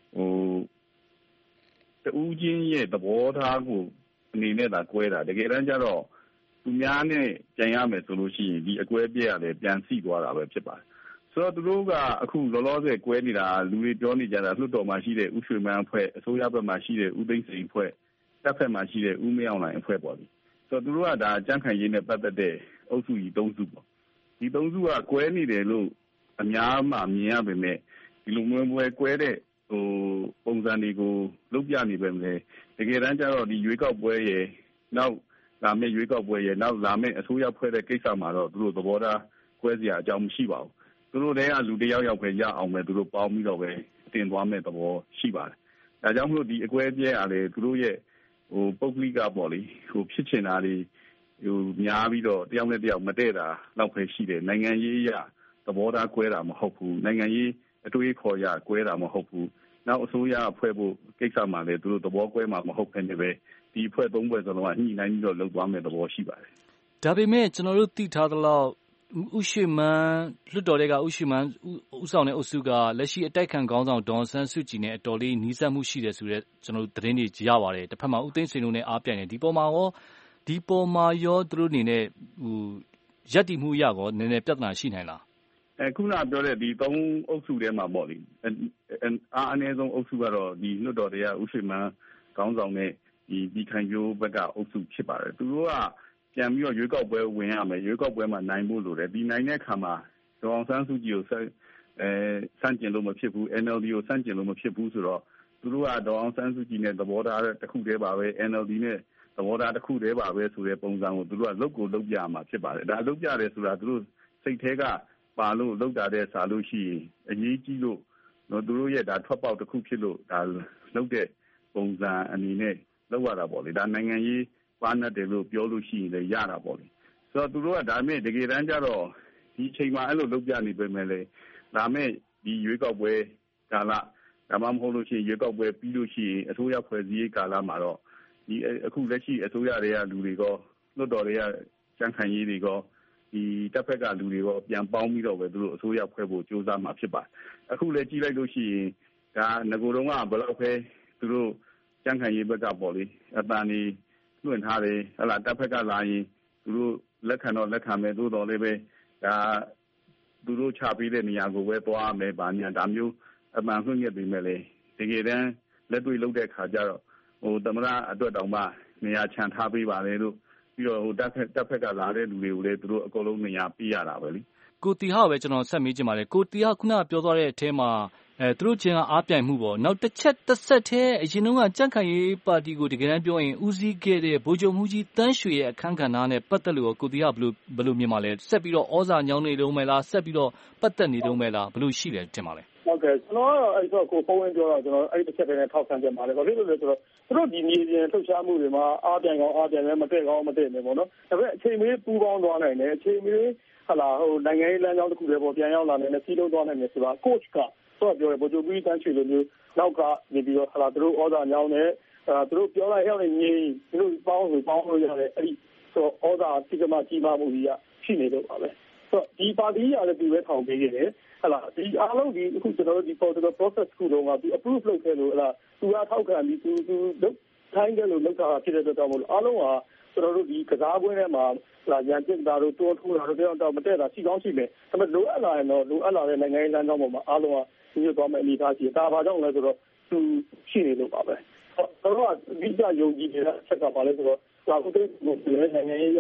Speaker 9: တူးချင်းရဲ့သဘောထားကိုအနေနဲ့သာကွဲတာတကယ်တမ်းကျတော့သူများနဲ့ကြံရမယ်ဆိုလို့ရှိရင်ဒီအကွဲပြဲရတယ်ပြန်စီသွားတာပဲဖြစ်ပါတယ်ဆိုတော့သူတို့ကအခုလောလောဆယ်ကွဲနေတာလူတွေပြောနေကြတာလွှတ်တော်မှာရှိတဲ့ဥရွှေမန်းအဖွဲ့အစိုးရဘက်မှာရှိတဲ့ဥသိမ်းစိန်အဖွဲ့တပ်ဖက်မှာရှိတဲ့ဥမင်းအောင်လှိုင်အဖွဲ့ပေါ့လေဆိုတော့သူတို့ကဒါကြန့်ခိုင်ရေးနဲ့ပတ်သက်တဲ့အုပ်စုကြီး၃စုပေါ့ဒီ၃စုကကွဲနေတယ်လို့အများမှမြင်ရပေမဲ့ဒီလိုမျိုးကွဲတဲ့ပုံစံတွေကိုလုပ်ပြနေပဲမလဲတကယ်တမ်းကျတော့ဒီရွေးကောက်ပွဲရဲ့နောက်လာမယ့်ရွေးကောက်ပွဲရဲ့နောက်လာမယ့်အစိုးရဖွဲ့တဲ့ကိစ္စမှာတော့သူတို့သဘောထားကွဲစရာအကြောင်းမရှိပါဘူးသူတို့တည်းကလူတယောက်ယောက်ပဲရအောင်ပဲသူတို့ပေါင်းပြီးတော့ပဲတင်သွားမဲ့သဘောရှိပါတယ်ဒါကြောင့်မလို့ဒီအကွဲပြဲအားလေသူတို့ရဲ့ပုဂ္ဂလိကပေါ့လေဖြစ်ချင်တာတွေများပြီးတော့တယောက်နဲ့တယောက်မတည့်တာလောက်ပဲရှိတယ်နိုင်ငံရေးရသဘောထားကွဲတာမဟုတ်ဘူးနိုင်ငံရေးအတွေးခေါ်ရကွဲတာမဟုတ်ဘူးနောက်အစိုးရဖွဲ့ဖို့ကိစ္စမှာလည်းသူတို့သဘောကွဲမှာမဟုတ်ဘဲနဲ့ပဲဒီဖွဲ့၃ဖွဲ့စလုံးကညှိနှိုင်းပြီးတော့လုပ်သွားမယ်သဘောရှိပါတယ်
Speaker 15: ဒါပေမဲ့ကျွန်တော်တို့သိထားသလောက်ဥရှိမန်းလွတ်တော်တွေကဥရှိမန်းဥဆောင်တဲ့အုပ်စုကလက်ရှိအတိုက်ခံခေါင်းဆောင်ဒေါ်ဆန်းစုကြည်နဲ့အတော်လေးနီးစပ်မှုရှိတယ်ဆိုတော့ကျွန်တော်တို့သတင်းတွေရပါတယ်တစ်ဖက်မှာဥသိမ်းစိန်တို့နဲ့အားပြိုင်နေဒီပေါ်မှာရောသူတို့အနေနဲ့ရပ်တည်မှုရကောနည်းနည်းပြဿနာရှိနိုင်လား
Speaker 9: ခုနပြောတဲ့ဒီ၃အုပ်စုထဲမှာပေါ့လေအနည်းဆုံးအုပ်စုကတော့ဒီလွတ်တော်တွေကဥရှိမန်းခေါင်းဆောင်တဲ့ဒီခိုင်ကျိုးဘက်ကအုပ်စုဖြစ်ပါတယ်သူတို့ကပြန်ပြီးတော့ရွေးကောက်ပွဲဝင်ရမယ်ရွေးကောက်ပွဲမှာနိုင်ဖို့လိုတယ်ဒီနိုင်တဲ့အခါမှာဒေါ်အောင်ဆန်းစုကြည်ကိုစန့်ကျင်လို့မဖြစ်ဘူး NLD ကိုစန့်ကျင်လို့မဖြစ်ဘူးဆိုတော့သူတို့ကဒေါ်အောင်ဆန်းစုကြည်နဲ့သဘောထားတစ်ခုတည်းပါပဲ NLD နဲ့သဘောထားတစ်ခုတည်းပါပဲဆိုတဲ့ပုံစံကိုသူတို့ကလုပ်ပြမှာဖြစ်ပါတယ်ဒါလုပ်ပြတယ်ဆိုတာသူတို့စိတ်ထဲကပါလို့လုပ်တာတဲ့စာလို့ရှိရင်အရေးကြီးလို့သူတို့ရဲ့ဒါထွက်ပေါက်တစ်ခုဖြစ်လို့ဒါလုပ်တဲ့ပုံစံအနေနဲ့လုပ်ရတာပေါ့လေဒါနိုင်ငံရေးပါနတ်တယ်လို့ပြောလို့ရှိရင်လည်းရတာပေါ့လေဆိုတော့သူတို့ကဒါမဲ့တကယ်တမ်းကျတော့ဒီအချိန်မှာအဲ့လိုလုပ်ပြနေပေမဲ့လေဒါမဲ့ဒီရွေးကောက်ပွဲကာလဒါမှမဟုတ်လို့ရှိရင်ရွေးကောက်ပွဲပြီးလို့ရှိရင်အစိုးရဖွဲ့စည်းရေးကာလမှာတော့ဒီအခုလက်ရှိအစိုးရတွေကလူတွေကလွတ်တော်တွေကကြံ့ခိုင်ရေးတွေကဒီတပ်ဖက်ကလူတွေကပြန်ပေါင်းပြီးတော့ပဲသူတို့အစိုးရဖွဲ့ဖို့ကြိုးစားမှာဖြစ်ပါတယ်အခုလည်းကြည့်လိုက်လို့ရှိရင်ဒါငကိုယ်တော့ကဘယ်လောက်ပဲသူတို့ကြံ့ခိုင်ရေးဘက်ကပေါ့လေအတန်နေလွှင့်ထားတယ်ဟလာတပ်ဖက်ကလာရင်သူတို့လက်ခံတော့လက်ခံမယ်သို့တော်လည်းပဲဒါသူတို့ချပေးတဲ့နေရာကိုပဲသွားမယ်ဗာညာဒါမျိုးအမှန်လွှင့်ခဲ့ပြီးမဲ့လေတကယ်တမ်းလက်တွေ့လုပ်တဲ့ခါကျတော့သမရအတွက်တောင်မှနေရာချန်ထားပေးပါလေလို့ပြီးတော့တပ်ဖက်ကလာတဲ့လူတွေကိုလည်းသူတို့အကုန်လုံးနေရာပေးရတာပဲလေ
Speaker 15: ကိုတီဟာပဲကျွန်တော်ဆက်မေးချင်ပါတယ်ကိုတီဟာခုနပြောသွားတဲ့အထဲမှာသူတို့ချင်းကအားပြိုင်မှုပေါ့နောက်တစ်ဆက်တည်းအရင်တုန်းကကြန့်ခိုင်ရေးပါတီကိုတကယ်တမ်းပြောရင်ဦးစီးခဲ့တဲ့ဗိုလ်ချုပ်မှုကြီးတန်းရွှေရဲ့အခန်းကဏ္ဍနဲ့ပတ်သက်လို့ကိုတီဟာဘယ်လိုမြင်ပါလဲဆက်ပြီးတော့ဩဇာညောင်းနေလုံးမလားဆက်ပြီးတော့ပတ်သက်နေလုံးမလားဘယ်လိုရှိတယ်ထင်ပါလဲ
Speaker 16: ဟုတ်ကဲ့ကျွန်တော်ကတော့အဲ့တော့ကိုဖုန်းဝင်ပြောတော့ကျွန်တော်အဲ့တစ်ချက်တည်းနဲ့ထောက်ခံကြပါတယ်ဘာဖြစ်လို့လဲဆိုတော့သူတို့ဒီမြေပြင်လှုပ်ရှားမှုတွေမှာအားပြိုင်ကောင်းအားပြိုင်မယ်မတည့်ကောင်းမတည့်မယ်ပေါ့နော်ဒါပေမဲ့အချိန်မီပူပေါင်းသွားနိုင်တယ်အချိန်မီဟလာနိုင်ငံရေးလမ်းကြောင်းတစ်ခုတည်းပေါ်ပြန်ရောက်လာနိုင်တယ်စီးလုံးသွားနိုင်တယ်ဆိုတာ coach ကတော့ပြောရဗိုလ်ချုပ်ကြီးတန်းချွေလိုမျိုးနောက်ကနေပြီးတော့ဟလာသူတို့ဩဇာညောင်းတယ်သူတို့ပြောလိုက်ရောက်နေငြိမ်သူတို့ပေါင်းလို့ရတယ်အဲ့ဒီဆိုဩဇာစိကမကြီးမားမှုကြီးရှိနေတော့ပါပဲဆိုတော့ဒီပါတီကလည်းသူပဲထောင်ပေးခဲ့တယ်ဟလာဒီအားလုံးဒီအခုကျွန်တော်တို့ဒီ political process ခုလုံးကသူ approve လုပ်ခဲ့လို့ဟလာသူကထောက်ခံပြီးသူလုပ်ထိုင်းတယ်လို့လုပ်တာဖြစ်တဲ့အတွက်ကြောင့်မို့လို့အားလုံးကကျွန်တော်တို့ဒီကစားပွဲထဲမှာလာရန်ကျစ်တာတို့တိုးထိုးတာတို့တော့မတည့်တာရှိကောင်းရှိမယ်ဒါပေမဲ့လိုအပ်လာရင်တော့လိုအပ်လာတဲ့နိုင်ငံရေးလမ်းကြောင်းပေါ်မှာအားလုံးကဒီလိုသွားမယ့်အနေအထားရှိတယ်ဒါဘာကြောင့်လဲဆိုတော့သူရှိနေလို့ပါပဲကျွန်တော်ကဒီကြယုံကြည်နေတဲ့အချက်ကပါလဲဆိုတော့ဒါဥဒေကိုလည်းနိုင်ငံရေးက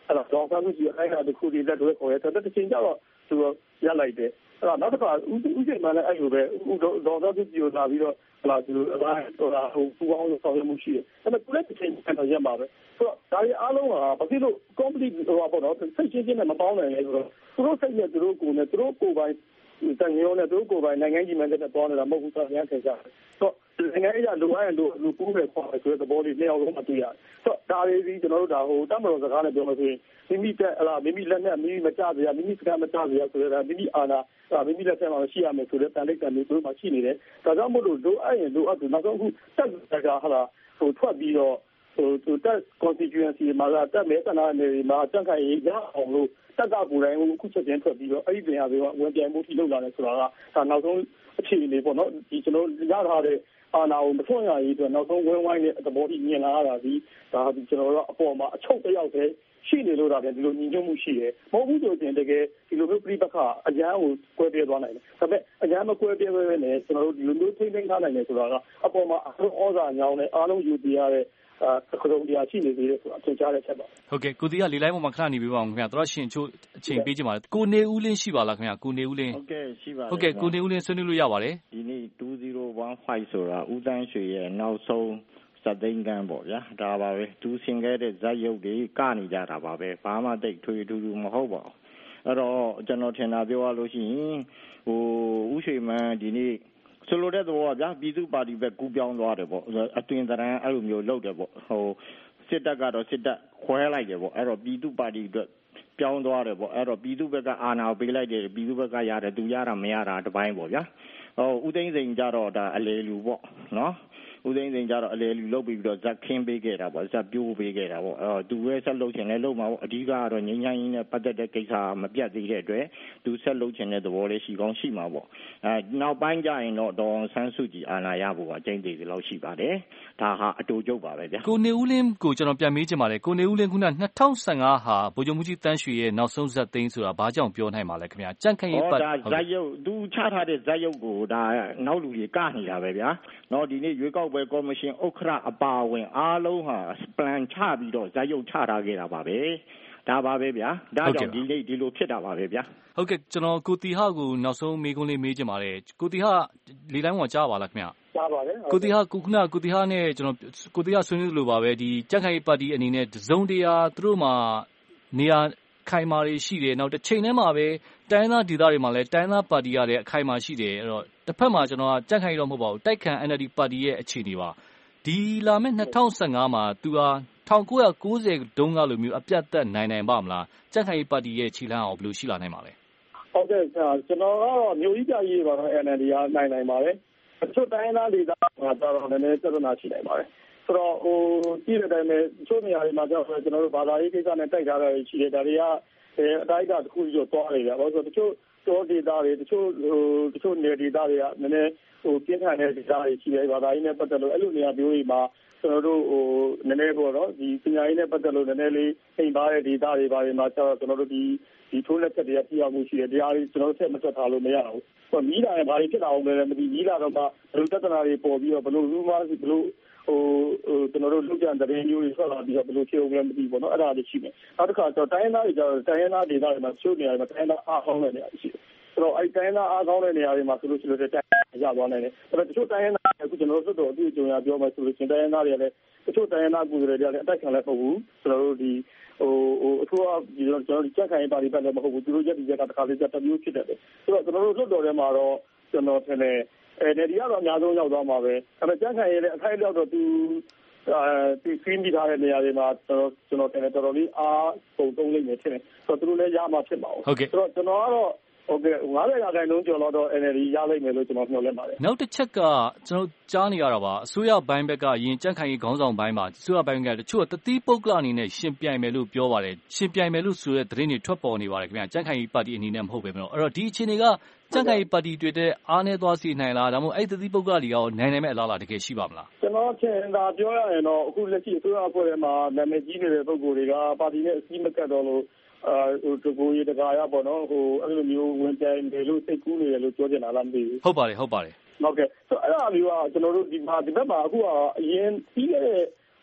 Speaker 16: အဲ့တော့ဒေါ်ဆန်းစုကြည်အဲ့ဒါတခုဒီလက်တွေခေါ်ရဲဆိုတော့တစ်ချိန်ကျတော့သူရက်လိုက်တယ်အဲ့တော့နောက်တစ်ခါဥစိတ်မှလည်းအဲ့လိုပဲဒေါ်ဆန်းစုကြည်ကိုလာပြီးတော့သူပူပေါင်းဆောင်ရွက်မှုရှိတယ်အဲ့မဲ့သူလည်းတစ်ချိန်ကတော့ရက်ပါပဲဆိုတော့ဒါရီအားလုံးကဘာဖြစ်လို့ complete ပေါ့နော်စိတ်ချင်းနဲ့မပေါင်းနိုင်လဲဆိုတော့သူတို့စိတ်နဲ့သူတို့ကိုယ်နဲ့သူတို့ကိုယ်ပိုင်တန်ရုံနဲ့သူတို့ကိုယ်ပိုင်နိုင်ငံကြီးမှန်းတဲ့ပေါင်းနေတာမဟုတ်ဘူးဆိုတော့ရမ်းထင်ကြတယ်ဆိုတော့နိုင်ငံရေးကလိုအပ်ရင်လူပူးပဲခေါ်တယ်ဆိုတဲ့သဘောလေးနှစ်ယောက်လုံးမတွေ့ရတယ်ဆိုတော့ဒါလေးကြီးကျွန်တော်တို့ဒါတမတော်စကားနဲ့ပြောလို့ဆိုရင်မိမိတက်မိမိလက်နဲ့မိမိမကြစရာမိမိစကားမကြစရာဆိုတော့မိမိအာဏာမိမိလက်ဆက်မှာရှိရမယ်ဆိုတဲ့တန်လိုက်တန်မျိုးတို့မှရှိနေတယ်ဒါကြောင့်မို့လို့လိုအပ်ရင်လိုအပ်သူနောက်ဆုံးအခုတက်ကထွက်ပြီးတော့တက် constituency မှာတက်မဲဆန္ဒနယ်တွေမှာတက်ခိုင်ရအောင်လို့တက်ကကိုယ်တိုင်အခုချက်ချင်းထွက်ပြီးတော့အဲ့ဒီတင်ရပြီးတော့ဝင်ပြိုင်မှုထိလုပ်လာတယ်ဆိုတာကဒါနောက်ဆုံးအခြေအနေပေါ့နော်ဒီကျွန်တော်ရထားတဲ့အာဏာကိုမထွန်းရရေးအတွက်နောက်ဆုံးဝင်းဝိုင်းတဲ့သဘောထိမြင်လာရတာဒီဒါကျွန်တော်တို့အပေါ်မှာအချုပ်တယောက်တည်းရှိနေလို့ဒါလည်းဒီလိုညီညွတ်မှုရှိတယ်မဟုတ်ဘူးဆိုရင်တကယ်ဒီလိုမျိုးပြိပခါအရန်ကိုကွဲပြဲသွားနိုင်တယ်ဒါပေမဲ့အရန်မကွဲပြဲပဲနဲ့ကျွန်တော်တို့ဒီလိုမျိုးထိမ့်သိမ်းထားနိုင်တယ်ဆိုတာကအပေါ်မှာအားလုံးဩဇာညောင်းနဲ့အားလုံးယူတည်ရတဲ့ခရုံတရားရှိနေသေးတယ်ဆိုတာသင်ကြားတဲ့ချက်ပါ
Speaker 15: ဟုတ်ကဲ့ကိုတီကလေလိုင်းပေါ်မှာခဏနေပေးပါအောင်ခင်ဗျာတော်ရှင်ချို့အချိန်ပေးကြပါလားကိုနေဦးလင်းရှိပါလားခင်ဗျာကိုနေဦးလင်း
Speaker 19: ဟုတ်ကဲ့ရှိပါတယ်
Speaker 15: ဟုတ်ကဲ့ကိုနေဦးလင်းဆွေးနွေးလို့ရပါတယ်
Speaker 19: ဒီနေ့2015ဆိုတာဦးတန်းရွှေရဲ့နောက်ဆုံးစသိန်းကန်းပေါ့ဗျာဒါပါပဲသူဆင်ခဲ့တဲ့ဇက်ရုပ်တွေကနေကြတာပါပဲဘာမှတိတ်ထွေထူးထူးမဟုတ်ပါဘူးအဲ့တော့ကျွန်တော်ထင်တာပြောရလို့ရှိရင်ဦးရွှေမန်းဒီနေ့ဆိုလိုတဲ့သဘောကဗျာပြည်သူ့ပါတီပဲကူးပြောင်းသွားတယ်ပေါ့အတွင်သဏ္ဍာန်အဲ့လိုမျိုးလုပ်တယ်ပေါ့စစ်တပ်ကတော့စစ်တပ်ခွဲလိုက်တယ်ပေါ့အဲ့တော့ပြည်သူ့ပါတီအတွက်ပြောင်းသွားတယ်ပေါ့အဲ့တော့ပြည်သူ့ဘက်ကအာဏာပေးလိုက်တယ်ပြည်သူ့ဘက်ကရတယ်သူရတာမရတာတပိုင်းပေါ့ဗျာဦးသိန်းစိန်ကြတော့ဒါအလေလူပေါ့နော်ဦးသိန်းစိန်ကြတော့အလေလူလုပ်ပြီးတော့ဇက်ခင်းပေးခဲ့တာပေါ့ဇက်ပြိုးပေးခဲ့တာပေါ့သူပဲဆက်လုပ်ချင်လဲလုပ်မှာပေါ့အဓိကကတော့ငြိမ်းချမ်းရေးနဲ့ပတ်သက်တဲ့ကိစ္စမပြတ်သေးတဲ့အတွက်သူဆက်လုပ်ချင်တဲ့သဘောလေးရှိကောင်းရှိမှာပေါ့နောက်ပိုင်းကျရင်တော့ဒေါ်ဆန်းစုကြည်အာဏာရဖို့အကျဉ်းသေးလောက်ရှိပါတယ်ဒါဟာအတူကျုပ်ပါပဲဗျာ
Speaker 15: ကိုနေဦးလင်းကိုကျွန်တော်ပြန်မေးချင်ပါတယ်ကိုနေဦးလင်းခုန2015ဟာဗိုလ်ချုပ်မှုကြီးတန်းရွှေရဲ့နောက်ဆုံးဇက်သိန်းဆိုတာဘာကြောင့်ပြောနိုင်ပါလဲခင်ဗျာကြန့်ခိုင်ရေး
Speaker 19: ပတ်ဒါဇက်ရုပ်သူချထားတဲ့ဇက်ရုပ်ကိုဒါနောက်လူကြီးကနေတာပဲဗျာနော်ဒီနေ့ရွေးကောက်ပွဲကော်မရှင်ဥက္ကဋ္ဌအပါအဝင်အားလုံးဟာ plan ချပြီးတော့ဇက်ရုပ်ချထားခဲ့တာပါပဲဒါပါပဲဗျာဒါကြောင့်ဒီနေ့ဒီလိုဖြစ်တာပါပဲဗျာ
Speaker 15: ဟုတ်ကဲ့ကျွန်တော်ကိုတီဟကိုနောက်ဆုံးမေးခွန်းလေးမေးချင်ပါတယ်ကိုတီဟလေတိုင်းမှာကြားပါလားခင်ဗျာ
Speaker 16: ကြားပါတယ်
Speaker 15: ကိုတီဟကိုတီဟနဲ့ကျွန်တော်ကိုတီဟဆွေးနွေးလို့ပါပဲဒီကြန့်ခိုင်ပါတီအနေနဲ့ဇုံတရားသူတို့မှာနေရာခိုင်မာတွေရှိတယ်နောက်တစ်ချိန်တည်းမှာပဲတိုင်းသားဒေသတွေမှာလည်းတိုင်းသားပါတီကလည်းအခိုင်မာရှိတယ်အဲ့တော့တစ်ဖက်မှာကျွန်တော်ကကြန့်ခိုင်တော့မဟုတ်ပါဘူးတိုက်ခံ NLD ပါတီရဲ့အခြေအနေပါဒီလာမယ့်2015မှာသူဟာ1990တုန်းကလိုမျိုးအပြတ်သက်နိုင်ပါမလားကြန့်ခိုင်ပါတီရဲ့ခြေလှမ်းအောင်ဘယ်လိုရှိလာနိုင်ပါလဲ
Speaker 16: ဟုတ်ကဲ့ကျွန်တော်ကတော့မျိုးကြီးပြရေးပါတော့ NLD ကနိုင်ပါတယ်အချို့တိုင်းသားဒေသမှာတော့လည်းနည်းနည်းပြဿနာရှိနိုင်ပါတယ်ဆိုတော့ကြည့်တဲ့အတိုင်းပဲချို့နေရာတွေမှာကျတော့ကျွန်တော်တို့ဘာသာရေးကိစ္စနဲ့တိုက်ထားတာရှိတယ်ဒါတွေကအတိုင်းအတာတစ်ခုကျော်သွားနေကြပါဆိုတော့တချို့တောဒေသတွေတချို့နယ်ဒေသတွေကနည်းနည်းပြင်းထန်တဲ့ဒေသတွေရှိတယ်ဘာသာရေးနဲ့ပတ်သက်လို့အဲ့လိုနေရာမျိုးတွေမှာကျွန်တော်တို့နည်းနည်းပေါ့နော်ဒီပညာရေးနဲ့ပတ်သက်လို့နည်းနည်းလေးအိမ်ပါတဲ့ဒေသတွေဘာတွေမှာကျတော့ကျွန်တော်တို့ဒီထိုးလက်ချက်တွေကပြရမှုရှိတယ်တရားတွေကျွန်တော်တို့ဆက်မဆက်ထားလို့မရဘူးဟိုမီးလာရင်ဘာတွေဖြစ်တာအောင်လဲမသိမီးလာတော့မှဘယ်လိုပြဿနာတွေပေါ်ပြီးတော့ဘယ်လိုလူမှဘယ်လိုကျွန်တော်တို့လူကြံတဲ့မျိုးတွေဆက်လာပြီးတော့ဘယ်လိုဖြစ်အောင်လဲမသိဘူးပေါ့နော်အဲ့ဒါတွေရှိတယ်နောက်တစ်ခါကျတော့တိုင်းသားတွေကျတော့တိုင်းသားဒေသတွေမှာချို့နေရာတွေမှာတိုင်းသားအားကောင်းတဲ့နေရာရှိတယ်ဆိုတော့အဲ့တိုင်းသားအားကောင်းတဲ့နေရာတွေမှာဆိုလို့ရှိရင်တိုင်းရသွားနိုင်တယ်အဲ့တော့တချို့တိုင်းသားအခုကျွန်တော်တို့တော်အတူကြုံရပြောမှဆိုလို့ရှိရင်တိုင်းသားတွေလည်းတချို့တိုင်းသားကူတွေလည်းအတိုက်ခံလည်းမဟုတ်ဘူးကျွန်တော်တို့ဒီအထူးဒီကျွန်တော်ကြက်ခိုင်ပါတီပဲလည်းမဟုတ်ဘူးသူတို့ရက်ဒီရက်ကတစ်ခါလေးတက်မျိုးဖြစ်တယ်ဆိုတော့ကျွန်တော်တို့လွတ်တော်ထဲမှာတော့ကျွန်တော်ထင်တယ်နေဒီကတော့အများဆုံးရောက်သွားမှာပဲအဲ့ဒါကြက်ခိုင်ရဲ့အခိုင်လောက်တော့သူဖင်းပြီးထားတဲ့နေရာတွေမှာကျွန်တော်တင်တော်တော်လေးအားပုံသုံးလိမ့်မယ်ထင်တယ်ဆိုတော့သူတို့လည်းရမှာဖြစ်ပါဘူးဆိုတော့ကျွန်တော်ကတော့ဟုတ်ကဲ့90%ကျော်တော့ NLD ရလိမ့်မယ်လို့ကျွန်တော်မျှော်လင့်ပါတယ်
Speaker 15: နောက်တစ်ချက်ကကျွန်တော်ကြားနေရတာပါအစိုးရဘိုင်းဘက်ကရင်ကြန့်ခိုင်ရေးခေါင်းဆောင်ဘိုင်းမှာအစိုးရဘိုင်းကတချို့တတိပုဂ္ဂလအနေနဲ့ရှင်ပြိုင်မယ်လို့ပြောပါတယ်ရှင်ပြိုင်မယ်လို့ဆိုတဲ့သတင်းတွေထွက်ပေါ်နေပါတယ်ခင်ဗျကြန့်ခိုင်ရေးပါတီအနေနဲ့မဟုတ်ပဲမလို့အဲ့တော့ဒီအခြေအနေကကြန့်ခိုင်ရေးပါတီတွေတဲ့အားနည်းသွားစေနိုင်လားဒါမှမဟုတ်အဲ့တတိပုဂ္ဂလတွေရောနိုင်နိုင်မဲ့အလားအလာတကယ်ရှိပါမလား
Speaker 16: ကျွန်တော်ထင်တာပြောရရင်တော့အခုလက်ရှိအစိုးရအဖွဲ့ထဲမှာနာမည်ကြီးနေတဲ့ပုဂ္ဂိုလ်တွေကပါတီနဲ့အစည်းမကပ်တော့လို့တကူရတကာရပေါ့နော်အဲ့လိုမျိုးဝင်ကြိုင်တယ်လို့စိတ်ကူးနေတယ်လို့ပြောချင်တာလားမသိဘူး
Speaker 15: ဟုတ်ပါတယ်
Speaker 16: ဟုတ်ကဲ့ဆိုအဲ့လိုမျိုးကကျွန်တော်တို့ဒီဘက်မှာအခုကအရင်ပြီးတဲ့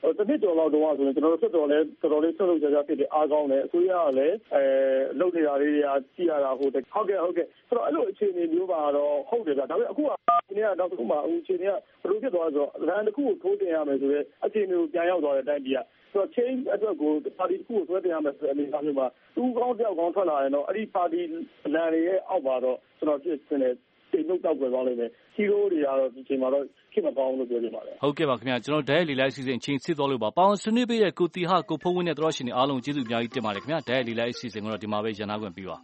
Speaker 16: တနည်းကျော်လောက်တော့ဆိုရင်ကျွန်တော်တို့ဆက်တော်လဲတော်တော်လေးဆက်လုပ်ကြကြဖြစ်တယ်အားကောင်းတယ်အစိုးရကလည်းလုပ်နေတာလေးတွေကကြည့်ရတာဟုတ်ကဲ့ဆိုတော့အဲ့လိုအခြေအနေမျိုးပါတော့ဟုတ်တယ်ဗျဒါပေမဲ့အခုကဒီနေ့ကတော့အခုမှအခြေအနေကဘယ်လိုဖြစ်သွားလဲဆိုတော့လမ်းတစ်ခုကိုထိုးတင်ရမယ်ဆိုတော့အခြေအနေကိုပြန်ရောက်သွားတဲ့အတိုင်းပြည်ကဆိုတော့ change အတွက်ကိုပါတီတစ်ခုကိုဆွဲတင်ရမယ်ဆိုတဲ့အနေအထားမျိုးမှာသူကောင်းတယောက်ကောင်းထွက်လာရင်တော့အဲ့ဒီပါတီလမ်းတွေရဲ့အောက်ပါတော့ကျွန်တော်ဖြစ်နေတိတ်နှုတ်တောက်ွယ်သွားလိမ့်မယ်စီရိုးတွေကတော့ဒီချိန်မှာတော့ဖြစ်မကောင်းလို့ပြောနေပါတယ်
Speaker 15: ဟုတ်ကဲ့ပါခင်ဗျာကျွန်တော်ဓာတ်လေလိုက်အစီအစဉ်ချင်းစစ်သွားလို့ပါပေါင်းဆွေးနွေးပေးတဲ့ကိုတီဟာကိုဖုံးဝင်းနဲ့တော်ရှင်တွေအားလုံးကျေးဇူးအများကြီးတင်ပါတယ်ခင်ဗျာဓာတ်လေလိုက်အစီအစဉ်ကတော့ဒီမှာပဲရန်နာခွင့်ပြီးပါ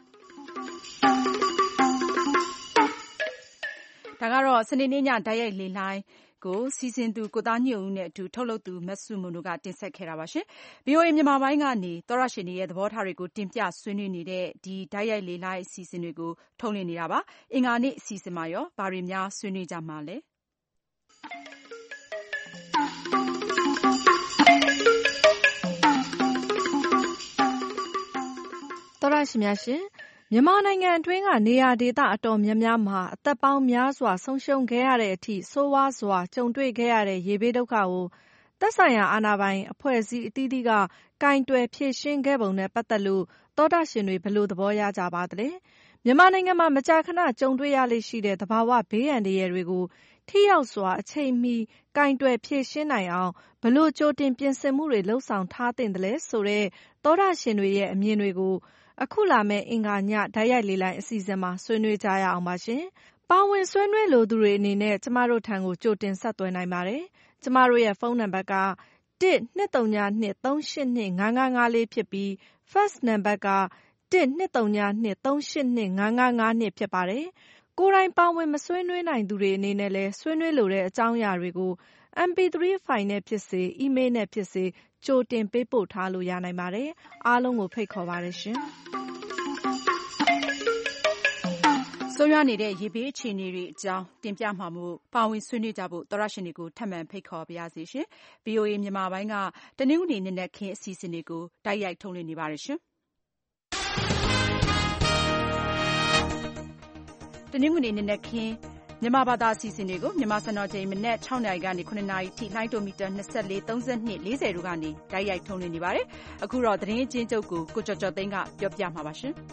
Speaker 7: ဒါကတော့စနေနေ့ညဓာတ်ရိုက်လေလိုက်ကိုစီစဉ်သူကိုသားညွန့်ဦးနဲ့အတူထုတ်လုပ်သူမဆုမွန်တို့ကတင်ဆက်ခဲ့တာပါရှင် VOA မြန်မာပိုင်းကနေသောရရှင်တွေရဲ့သဘောထားတွေကိုတင်ပြဆွေးနွေးနေတဲ့ဒီဓာတ်ရိုက်လေလိုက်အစီအစဉ်တွေကိုထုတ်လွှင့်နေတာပါအင်္ဂါနေ့အစီအစဉ်မှာရောဗာရီများဆွေးနွေးကြမှာလဲ
Speaker 2: သောရရှင်များရှင်မြန်မာနိုင်ငံအတွင်းကနေရာဒေသအတော်များများမှာအသက်ပေါင်းများစွာဆုံးရှုံးခဲ့ရတဲ့အထိဆိုးဝါးစွာကြုံတွေ့ခဲ့ရတဲ့ရေဘေးဒုက္ခကိုသက်ဆိုင်ရာအာဏာပိုင်အဖွဲ့အစည်းအသီးသီးကကင်တွယ်ဖြေရှင်းခဲ့ပုံနဲ့ပတ်သက်လို့သောတာရှင်တွေဘယ်လိုသဘောရကြပါသလဲမြန်မာနိုင်ငံမှာမကြာခဏကြုံတွေ့ရလေရှိတဲ့သဘာဝဘေးအန္တရာယ်တွေကိုထိရောက်စွာအချိန်မီကင်တွယ်ဖြေရှင်းနိုင်အောင်ဘယ်လိုကြိုတင်ပြင်ဆင်မှုတွေလှုံ့ဆော်ထားသင့်တယ်လဲဆိုတဲ့သောတာရှင်တွေရဲ့အမြင်တွေကိုအခုလာမယ့်အင်္ဂါညဓာတ်ရိုက်လေလိုက်အစီအစဉ်မှာဆွေးနွေးကြရအောင်ပါရှင်။ပါဝင်ဆွေးနွေးလိုသူတွေအနေနဲ့ကျမတို့ထံကိုကြိုတင်ဆက်သွယ်နိုင်ပါတယ်။ကျမတို့ရဲ့ဖုန်းနံပါတ်က1-232-382-5554ဖြစ်ပြီး fax နံပါတ်က1-232-382-5552ဖြစ်ပါတယ်။ကိုယ်တိုင်ပါဝင်မဆွေးနွေးနိုင်သူတွေအနေနဲ့လည်းဆွေးနွေးလိုတဲ့အကြောင်းအရာတွေကို MP3 ဖိုင်နဲ့ဖြစ်စေအီးမေးလ်နဲ့ဖြစ်စေကြိုတင်ပေးပို့ထားလို့ရနိုင်ပါတယ်။အားလုံးကိုဖိတ်ခေါ်ပါတယ်ရှင်။
Speaker 7: ဆိုးရွားနေတဲ့ရေဘေးအခြေအနေတွေအကြောင်းတင်ပြမှာမို့ပါဝင်ဆွေးနွေးကြဖို့သောရရှင်တွေကိုထပ်မံဖိတ်ခေါ်ပါရစေရှင်။ VOA မြန်မာပိုင်းကတနင်္ဂနွေနေ့နက်ခင်းအစီအစဉ်တွေကိုတိုက်ရိုက်ထုတ်လွှင့်နေပါတယ်ရှင်။တနင်္ဂနွေနေ့နက်ခင်းမြန်မာဘာသာအစီအစဉ်တွေကိုမြန်မာစံတော်ချိန်မနက်6နာရီကနေ9နာရီထိလိုင်းတိုမီတာ24 32 40တို့ကနေတိုက်ရိုက်ထုတ်လွှင့်နေပါတယ်။အခုတော့သတင်းအကျဉ်းချုပ်ကိုကိုကျော်ကျော်သိန်းကပြောပြမှာပါရှင်။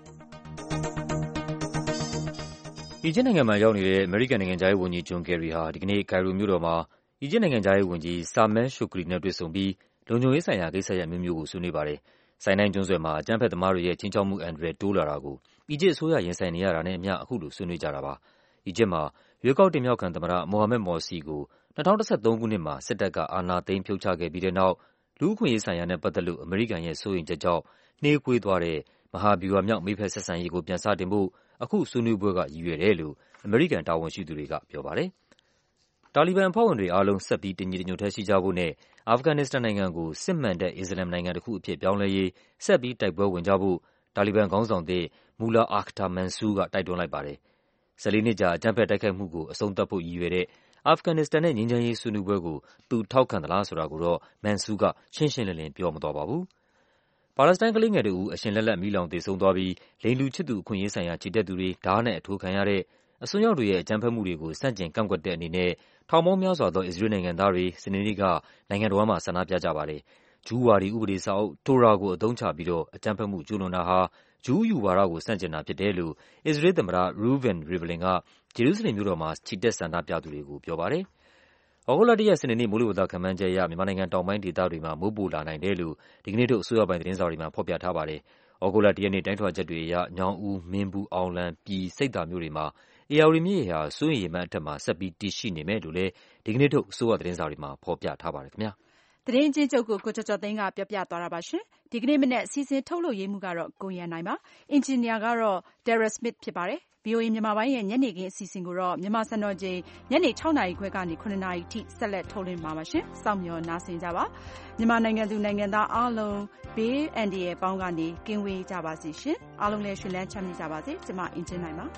Speaker 3: အီဂျစ်နိုင်ငံမှာရောက်နေတဲ့အမေရိကန်နိုင်ငံခြားရေးဝန်ကြီးဂျွန်ကယ်ရီဟာဒီကနေ့ကိုင်ရိုမြို့တော်မှာအီဂျစ်နိုင်ငံခြားရေးဝန်ကြီးဆာမန်ရှိုကရီနဲ့တွေ့ဆုံပြီးလုံခြုံရေးဆိုင်ရာကိစ္စရပ်မျိုးမျိုးကိုဆွေးနွေးပါတယ်။ဆိုင်နိုင်ကျွန်းဆွယ်မှာအကြမ်းဖက်သမားတွေရဲ့ခြိမ်းခြောက်မှုအန္တရာယ်တိုးလာတာကိုအီဂျစ်အစိုးရရင်ဆိုင်နေရတာနဲ့အမျှအခုလိုဆွေးနွေးကြတာပါ။အီဂျစ်မှာရွေးကောက်တင်မြှောက်ခံသမ္မတမိုဟာမက်မော်စီကို2013ခုနှစ်မှာစစ်တပ်ကအာဏာသိမ်းဖြုတ်ချခဲ့ပြီးတဲ့နောက်လူ့အခွင့်အရေးဆိုင်ရာနဲ့ပတ်သက်လို့အမေရိကန်ရဲ့စိုးရိမ်ချက်ကြောင့်နှေးကွေးသွားတဲ့မဟာဗျူဟာမြောက်မိတ်ဖက်ဆက်ဆံရေးကိုပြန်စတင်ဖို့အခုဆွေးနွေးပွဲကရည်ရွယ်တယ်လို့အမေရိကန်တာဝန်ရှိသူတွေကပြောပါတယ်။တာလီဘန်အဖွဲ့ဝင်တွေအားလုံးဆက်ပြီးတညီတညွတ်တည်းရှိကြဖို့နဲ့အာဖဂန်နစ္စတန်နိုင်ငံကိုစစ်မှန်တဲ့အစ္စလာမ်နိုင်ငံတစ်ခုအဖြစ်ပြောင်းလဲရေးဆက်ပြီးတိုက်ပွဲဝင်ကြဖို့တာလီဘန်ခေါင်းဆောင်သစ်မူလာအာခ်တာမန်ဆူကတိုက်တွန်းလိုက်ပါတယ်။14နှစ်ကြာအကြမ်းဖက်တိုက်ခိုက်မှုကိုအဆုံးသတ်ဖို့ရည်ရွယ်တဲ့အာဖဂန်နစ္စတန်နဲ့ငြိမ်းချမ်းရေးဆွေးနွေးပွဲကိုသူထောက်ခံသလားဆိုတာကိုတော့မန်ဆူကရှင်းရှင်းလင်းလင်းပြောမသွားပါဘူး။ပါလက်စတိုင်းကလေးငယ်တို့အရှင်လက်လက်မီးလောင်သေဆုံးသွားပြီးလိင်လူချစ်သူအခွင့်အရေးဆိုင်ရာခြေတက်သူတွေဓာတ်နဲ့အထိုးခံရတဲ့အစွန်းရောက်တွေရဲ့အကြမ်းဖက်မှုတွေကိုဆန့်ကျင်ကန့်ကွက်တဲ့အနေနဲ့ထောင်ပေါင်းများစွာသောအစ္စရေးနိုင်ငံသားတွေစနေနေ့ကနိုင်ငံတော်မှာဆန္ဒပြကြပါတယ်။ဂျူးဝါဒီဥပဒေစာအုပ်တိုရာကိုအသုံးချပြီးတော့အကြမ်းဖက်မှုကျူးလွန်တာဟာဂျူးယူဝါဒကိုဆန့်ကျင်တာဖြစ်တယ်လို့အစ္စရေးသမ္မတရူဗင်ရီဗလင်ကဂျေရုဆလင်မြို့တော်မှာချီတက်ဆန္ဒပြသူတွေကိုပြောပါတယ်။ဩဂုတ်လ 1 ရက်စနေနေ့မိုးလေဝသခန့်မှန်းချက်အရမြန်မာနိုင်ငံတောင်ပိုင်းဒေသတွေမှာမိုးပိုလာနိုင်တယ်လို့ဒီကနေ့ထုတ်အစိုးရပိုင်းသတင်းစာတွေမှာဖော်ပြထားပါတယ်။ဩဂုတ်လ 1 ရက်နေ့တိုင်းထွာချက်တွေအရညောင်ဦး၊မင်းဘူး၊အောင်လံ၊ပြည်၊ဆိပ်သာမြို့တွေမှာဧရာဝတီမြစ်ရေဟာစိုးရိမ်ရေမှတ်အထက်မှာဆက်ပြီးတည်ရှိနေမယ်လို့လည်းဒီကနေ့ထုတ်အစိုးရသတင်းစာတွေမှာဖော်ပြထားပါတယ်ခင်ဗျာ
Speaker 7: ။သတင်းအကျဉ်းချုပ်ကိုကိုကျော်ကျော်သိန်းကပြောပြသွားတာပါရှင်။ဒီကနေ့မနက်စီစဉ်ထုတ်လို့ရေးမှုကတော့ကိုရန်နိုင်ပါ။အင်ဂျင်နီယာကတော့ Daryl Smith ဖြစ်ပါတယ်။ VOA မြန်မာပိုင်းရဲ့ညနေခင်းအစီအစဉ်ကိုတော့မြန်မာစံတော်ချိန်ညနေ6နာရီခွဲကနေ9နာရီထိဆက်လက်ထုတ်လွှင့်မှာပါရှင်။စောင့်မျှော်နားဆင်ကြပါ။မြန်မာနိုင်ငံသူနိုင်ငံသားအားလုံးဘေးအန္တရာယ်ပေါင်းကနေကင်းဝေးကြပါစေရှင်။အားလုံးလည်းရွှင်လန်းချမ်းမြေ့ကြပါစေ။ကျွန်မအင်ဂျင်နိုင်ပါ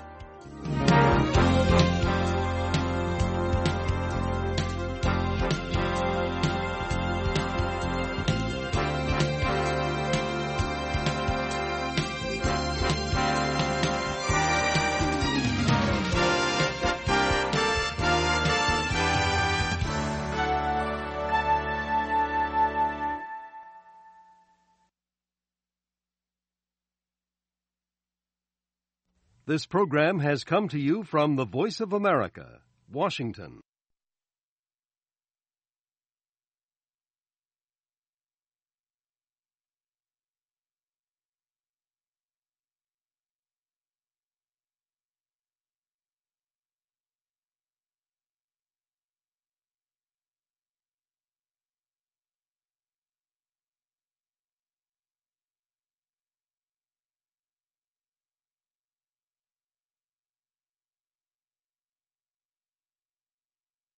Speaker 1: This program has come to you from the Voice of America, Washington.